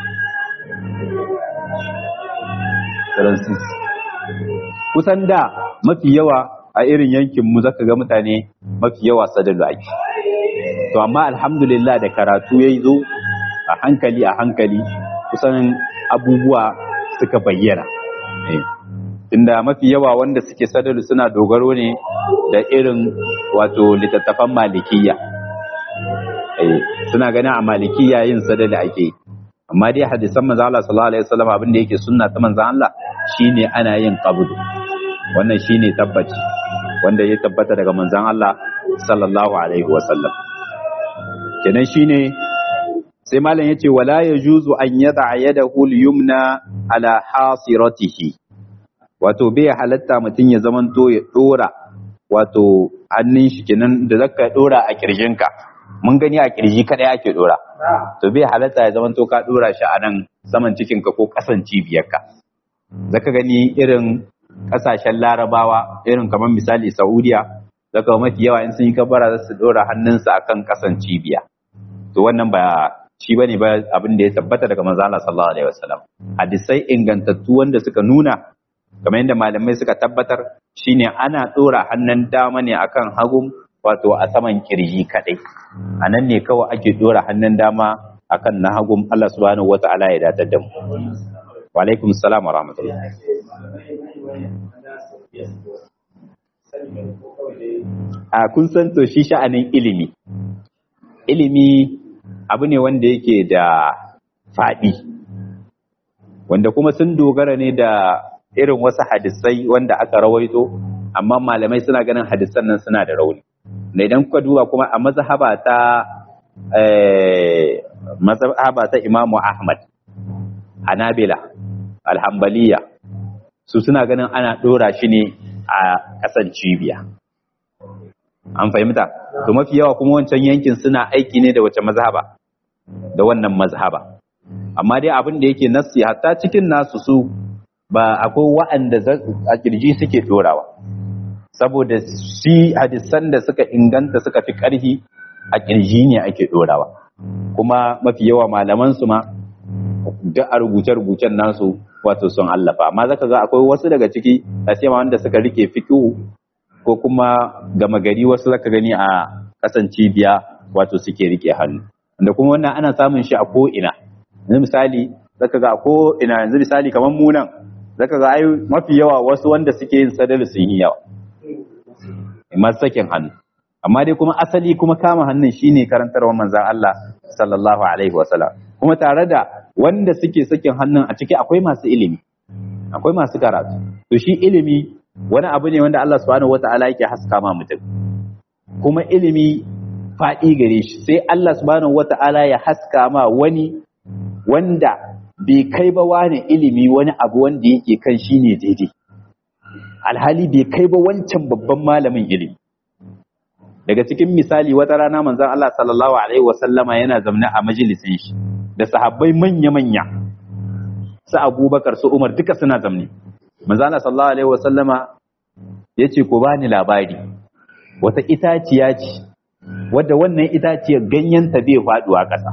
[SPEAKER 1] Francis kusan da mafi yawa a irin yankin mu zaka ga mutane mafi yawa sadalu ake to amma alhamdulillah da karatu yayi zo a hankali a hankali kusan abubuwa suka bayyana inda mafi yawa wanda suke sadalu suna dogaro ne da irin wato littattafan malikiya suna ganin a malikiya yin sadalu ake amma dai hadisan manzo Allah sallallahu alaihi wasallam abin da yake sunna ta manzo Allah shine ana yin qabdu wannan shine tabbaci wanda ya tabbata daga manzon Allah sallallahu alaihi wasallam kenan shine sai malam yace wala yajuzu an yada yadahu al-yumna ala hasiratihi wato bai halatta mutun ya zamanto ya dora wato hannun shi kenan da zaka dora a kirjinka mun gani a kirji kadai ake dora to bai halatta ya zamanto ka dora shi a nan saman cikinka ko kasan cibiyarka zaka gani irin kasashen larabawa irin kamar misali saudiya zaka mafi yawa in sun yi kabara za su dora hannunsa akan kasan cibiya to wannan ba shi bane ba abin da ya tabbata daga manzo Allah sallallahu alaihi wasallam hadisai ingantattu wanda suka nuna kamar yadda malamai suka tabbatar shine ana dora hannun dama ne akan hagu wato a saman kirji kadai anan ne kawai ake dora hannun dama akan na hagu Allah subhanahu wataala ya datar da mu wa alaikum assalam wa rahmatullah a kun san to shi sha'anin ilimi ilimi abu ne wanda yake da faɗi wanda kuma sun dogara ne da irin wasu hadisai wanda aka rawaito amma malamai suna ganin hadisan nan suna da rauni da idan kuka duba kuma a mazhaba ta eh mazhaba ta Imam Ahmad Hanabila Al-Hanbaliya su suna ganin ana dora shi ne a kasan cibiya an fahimta to mafi yawa kuma wancan yankin suna aiki ne da wace mazhaba da wannan mazhaba amma dai abin da yake nassi hatta cikin nasu su ba akwai wa'anda a kirji suke dorawa saboda shi hadisan da suka inganta suka fi karhi a kirji ne ake dorawa kuma mafi yawa malaman su ma duk a rubuce-rubucen nasu wato sun allafa. Amma zaka ga akwai wasu daga ciki asema wanda suka rike fiqhu ko kuma gama gari, wasu zaka gani a kasan cibiya wato suke rike hannu, wanda kuma wannan ana samun shi a ko ina. Yanzu misali zaka ga a ko ina, yanzu misali kamar mu nan zaka ga ai mafi yawa wasu wanda suke yin sadar sun yi yawa masu sakin hannu, amma dai kuma asali kuma kama hannun shine karantarwar manzon Allah sallallahu alaihi wasallam. Kuma tare da wanda suke sakin hannun a ciki akwai masu ilimi, akwai masu karatu. To shi ilimi wani abu ne wanda Allah subhanahu wataala yake haska ma mutum, kuma ilimi faɗi gare shi, sai Allah subhanahu wataala ya haska ma wani wanda bai kai ba wani ilimi wani abu wanda yake kan shi ne daidai, alhali bai kai ba wancan babban malamin ilimi. Daga cikin misali, wata rana manzon Allah sallallahu alaihi wasallama yana zaune a majalisin shi da sahabbai manya-manya, su Abubakar su Umar duka suna zamne. Manzon Allah sallallahu alaihi wasallama yace ku bani labari wata itaciya ce wadda wannan itaciyar ganyenta bai faduwa ƙasa.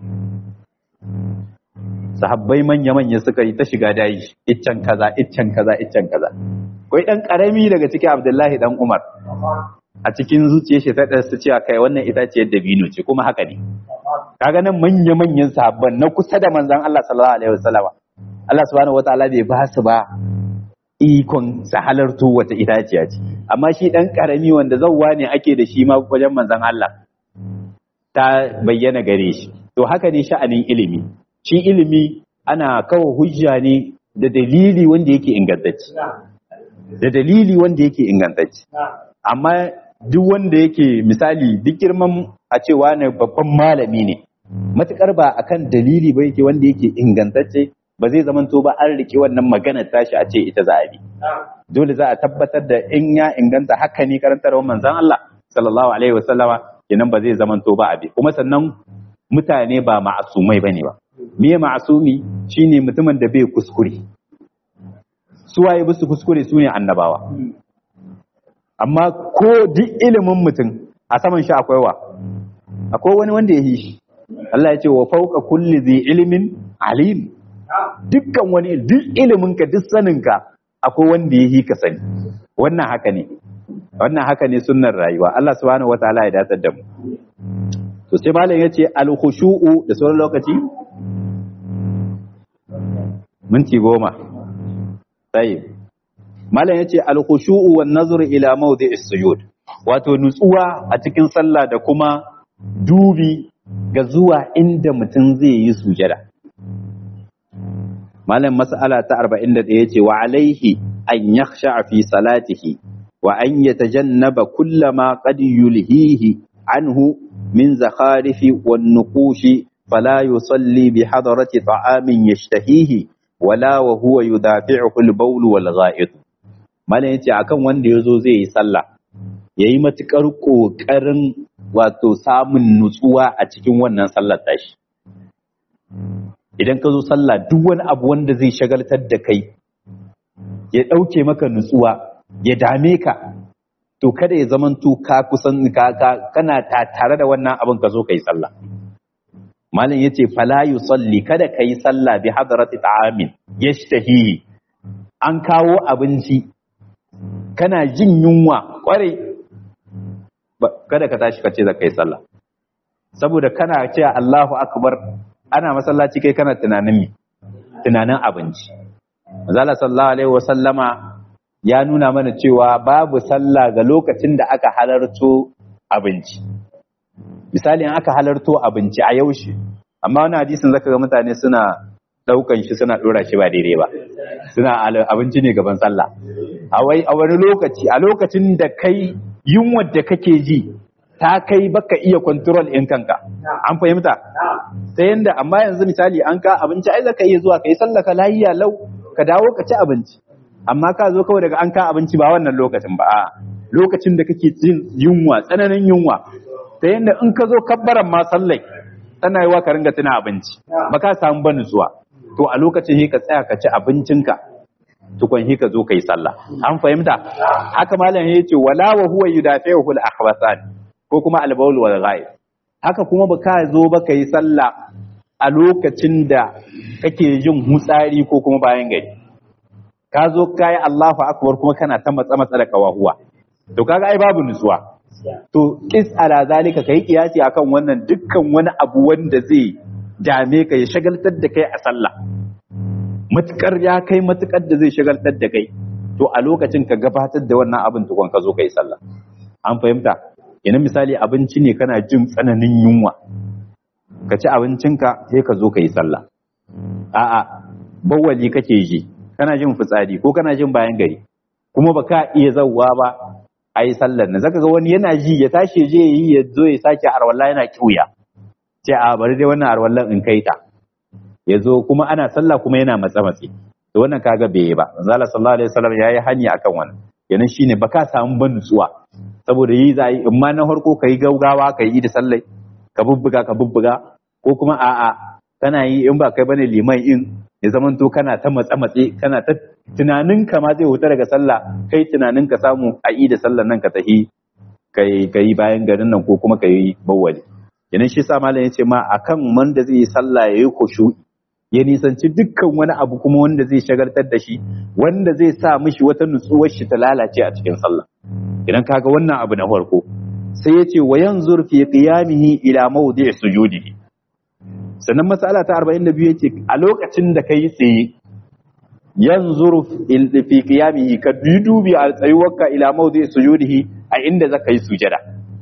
[SPEAKER 1] Sahabbai manya-manya suka yi ta shiga daji, iccen kaza iccen kaza iccen kaza. Kai dan karami daga cikin Abdullahi dan Umar a cikin zuciyar shi ta ɗansu cewa kai wannan itaciyar dabino ce, kuma haka ne. Kaga nan manya-manyan sahabban na kusa da manzon Allah sallallahu alaihi wasallam, Allah subhanahu wataala bai ba su ba ikon sa halarto wata itaciya ce, amma shi dan karami wanda zawwa ne ake da shi ma wajen manzon Allah ta bayyana gare shi. To haka ne sha'anin ilimi, shi ilimi ana kawo hujja ne da dalili wanda yake ingantacce, da dalili wanda yake ingantacce. Amma duk wanda yake misali duk girman a cewa ne babban malami ne, matukar ba akan dalili ba yake wanda yake ingantacce, ba zai zamanto ba an rike wannan maganar tashi a ce ita za a bi. Dole za a tabbatar da in ya inganta haka ne karantarwar manzon Allah sallallahu alaihi wasallama, kenan ba zai zamanto ba a bi. Kuma sannan mutane ba ma'asumai bane ba. Me ma'asumi shine mutumin da bai kuskure. Su waye bisu kuskure su ne annabawa. Amma ko duk ilimin mutum a saman shi akwai wa, akwai wani wanda ya yi shi. Allah ya ce wa fauka kulli zai ilimin alim. Dukkan wani duk iliminka duk saninka akwai wanda ya yi ka sani. Wannan haka ne, wannan haka ne sunnar rayuwa. Allah subhanahu wataala ya datar da mu. To sai malam ya ce al-khushu'u da sauran lokaci minti goma. Sai malam yace al-khushu'u wan nazru ila mawdi'is sujud, wato nutsuwa a cikin sallah da kuma dubi ga zuwa inda mutum zai yi sujada. Malam mas'ala ta arba'in da ɗaya yace wa alaihi an yakhsha fi salatihi wa an yatajannaba kullama qad yulhihi anhu min zakharifi wan nuqushi fala yusalli bi hadarati ta'amin yashtahihi wala wa huwa yudafi'uhu al-bawl wal gha'id. Malam yace akan wanda yazo zai yi sallah yayi matukar kokarin wato samun nutsuwa a cikin wannan sallar tashi. Idan ka zo sallah duk wani abu wanda zai shagaltar da kai ya dauke maka nutsuwa ya dame ka, to kada ya zamanto ka kusan ka kana tare da wannan abin ka zo kai sallah. Malam yace fala yusalli, kada kai sallah bi hadrati ta'amin yashtahi, an kawo abinci kana jin yunwa kwarai, kada ka tashi ka ce za ka yi sallah, saboda kana cewa Allahu akbar ana masallaci kai kana tunanin me, tunanin abinci. Manzo Allah sallallahu alaihi wasallama ya nuna mana cewa babu sallah ga lokacin da aka halarto abinci. Misali in aka halarto abinci a yaushe, amma wani hadisin zaka ga mutane suna daukan shi suna dora shi ba daidai ba, suna abinci ne gaban sallah. A wai a wani lokaci, a lokacin da kai yunwar da kake ji ta kai baka iya control in kanka, an fahimta? Ta yanda amma yanzu misali an ka abinci ai zaka iya zuwa kai sallah ka lahiya lau ka dawo ka ci abinci, amma ka zo kawai daga an ka abinci ba wannan lokacin ba, a lokacin da kake jin yunwa, tsananin yunwa, ta yanda in ka zo kabbaran ma sallai tana yi wa ka ringa tuna abinci ba ka samu ba nutsuwa, to a lokacin he ka tsaya ka ci abincinka tukun he ka zo ka yi sallah, an fahimta? Haka malam ya ce wala wa huwa yudafi'uhu al-akhbasan ko kuma al-bawl wal ghaib. Haka kuma ba ka zo ba ka yi sallah a lokacin da kake jin hutsari ko kuma bayan gari ka zo kai Allahu akbar kuma kana ta matsa matsa da kawahuwa to kaga ai babu nutsuwa to kis ala zalika kai kiyasi akan wannan dukkan wani abu wanda zai dame ka ya shagaltar da kai a sallah matukar ya kai matukar da zai shagaltar da kai to a lokacin ka gabatar da wannan abin tukun ka zo kai sallah an fahimta ina misali abinci ne kana jin tsananin yunwa ka ci abincinka sai ka zo ka yi sallah a'a bawali kake ji kana jin fitsari ko kana jin bayan gari kuma baka iya zawwa ba a yi sallar nan zaka ga wani yana ji ya tashi je yi ya zo ya sake arwalla yana kiuya ce a bari dai wannan arwallan in kai ta ya zo kuma ana sallah kuma yana matsa matsi to wannan kaga bai ba manzo Allah sallallahu alaihi wasallam yayi hani akan wannan yanan shine baka samu ban nutsuwa saboda yi za yi amma na farko kai gaugawa kai yi da sallai ka bubbuga ka bubbuga ko kuma a'a kana yi in ba kai bane liman in ya zaman to kana ta matsa matse kana ta tunanin ka ma zai huta daga sallah kai tunanin ka samu a yi da sallar nan ka tahi kai kai bayan garin nan ko kuma kai bawwali yanan shi sa malam yace ma akan wanda zai yi sallah yayi khushu ya nisanci dukkan wani abu kuma wanda zai shagaltar da shi wanda zai sa mishi wata nutsuwar shi ta lalace a cikin sallah idan kaga wannan abu na farko sai yace wa yanzur fi qiyamihi ila mawdi'i sujudihi sannan mas'ala ta arba'in da biyu yace a lokacin da kai tsaye yanzuru fi qiyamihi ka dubi a tsayuwarka ila mawdi'i sujudihi a inda zaka yi sujada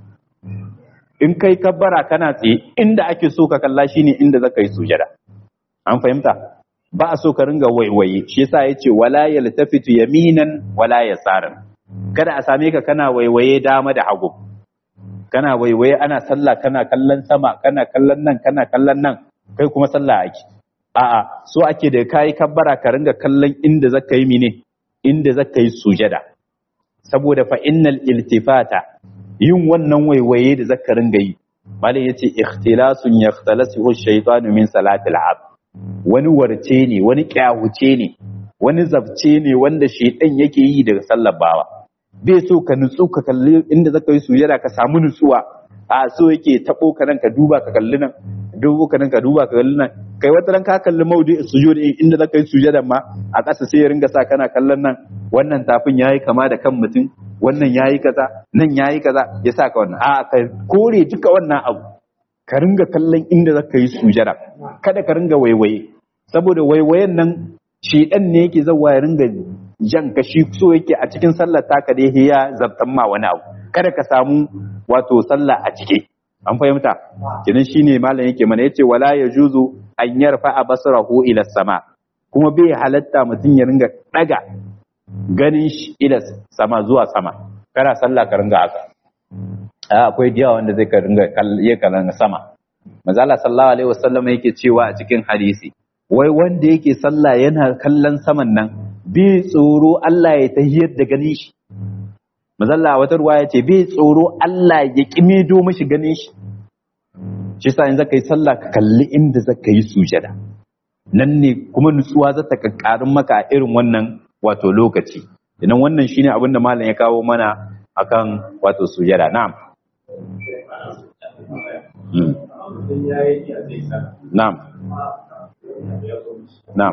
[SPEAKER 1] in kai kabbara kana tsaye inda ake so ka kalla shine inda zaka yi sujada an fahimta ba a so ka ringa waiwaye shi yasa yace wala yaltafitu yaminan wala yasaran kada a same ka kana waiwaye dama da hagu kana waiwaye ana sallah kana kallon sama kana kallon nan kana kallon nan kai kuma sallah ake a'a so ake da kai kabbara ka ringa kallon inda zaka yi mine inda zaka yi sujada saboda fa innal iltifata yin wannan waiwaye da zaka ringa yi malai yace ikhtilasun yakhtalasu shaytanu min salatil abd wani warce ne wani kyahuce ne wani zabce ne wanda shaytan yake yi daga sallar bawa bai so ka nutsu ka kalli inda zaka yi sujada ka samu nutsuwa a so yake tabo ka nan ka duba ka kalli nan dubo ka nan ka duba ka kalli nan kai wata ran ka kalli maudi sujudi inda zaka yi sujada ma a ƙasa sai ya ringa sa kana kallon nan wannan tafin yayi kama da kan mutum wannan yayi kaza nan yayi kaza ya sa ka wannan a ka kore duka wannan abu ka ringa kallon inda zaka yi sujada kada ka ringa waiwaye saboda waiwayen nan shedan ne yake zawa ya ringa jan ka shi so yake a cikin sallar taka dai ya zabtan ma wani abu kada ka samu wato sallah a cike an fahimta kinan shine malam yake mana yace wala yajuzu an yarfa basarahu ila sama kuma bai halatta mutum ya ringa daga ganin shi ila sama zuwa sama kana sallah ka ringa haka a akwai diya wanda zai ka ringa ya kallon sama manzo Allah sallallahu alaihi wasallam yake cewa a cikin hadisi wai wanda yake sallah yana kallon saman nan bi tsoro Allah ya tahiyar da ganin shi mazalla wata ruwa ya ce bai tsoro Allah ya kimedo mashi ganin shi shi sa in zaka yi sallah ka kalli inda zaka yi sujada nan ne kuma nutsuwa za ta kakkarin maka a irin wannan wato lokaci idan wannan shine abin da malam ya kawo mana akan wato sujada na'am na'am na'am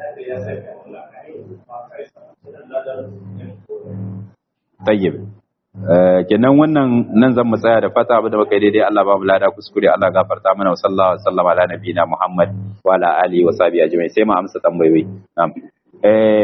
[SPEAKER 1] tayyib kenan wannan nan zan mu tsaya da fata abu da muka yi daidai Allah ba mu lada kuskure Allah gafarta mana wa sallallahu alaihi wa sallam ala nabiyina Muhammad wa ala alihi wa sahbihi ajma'in sai mu amsa tambayoyi na'am eh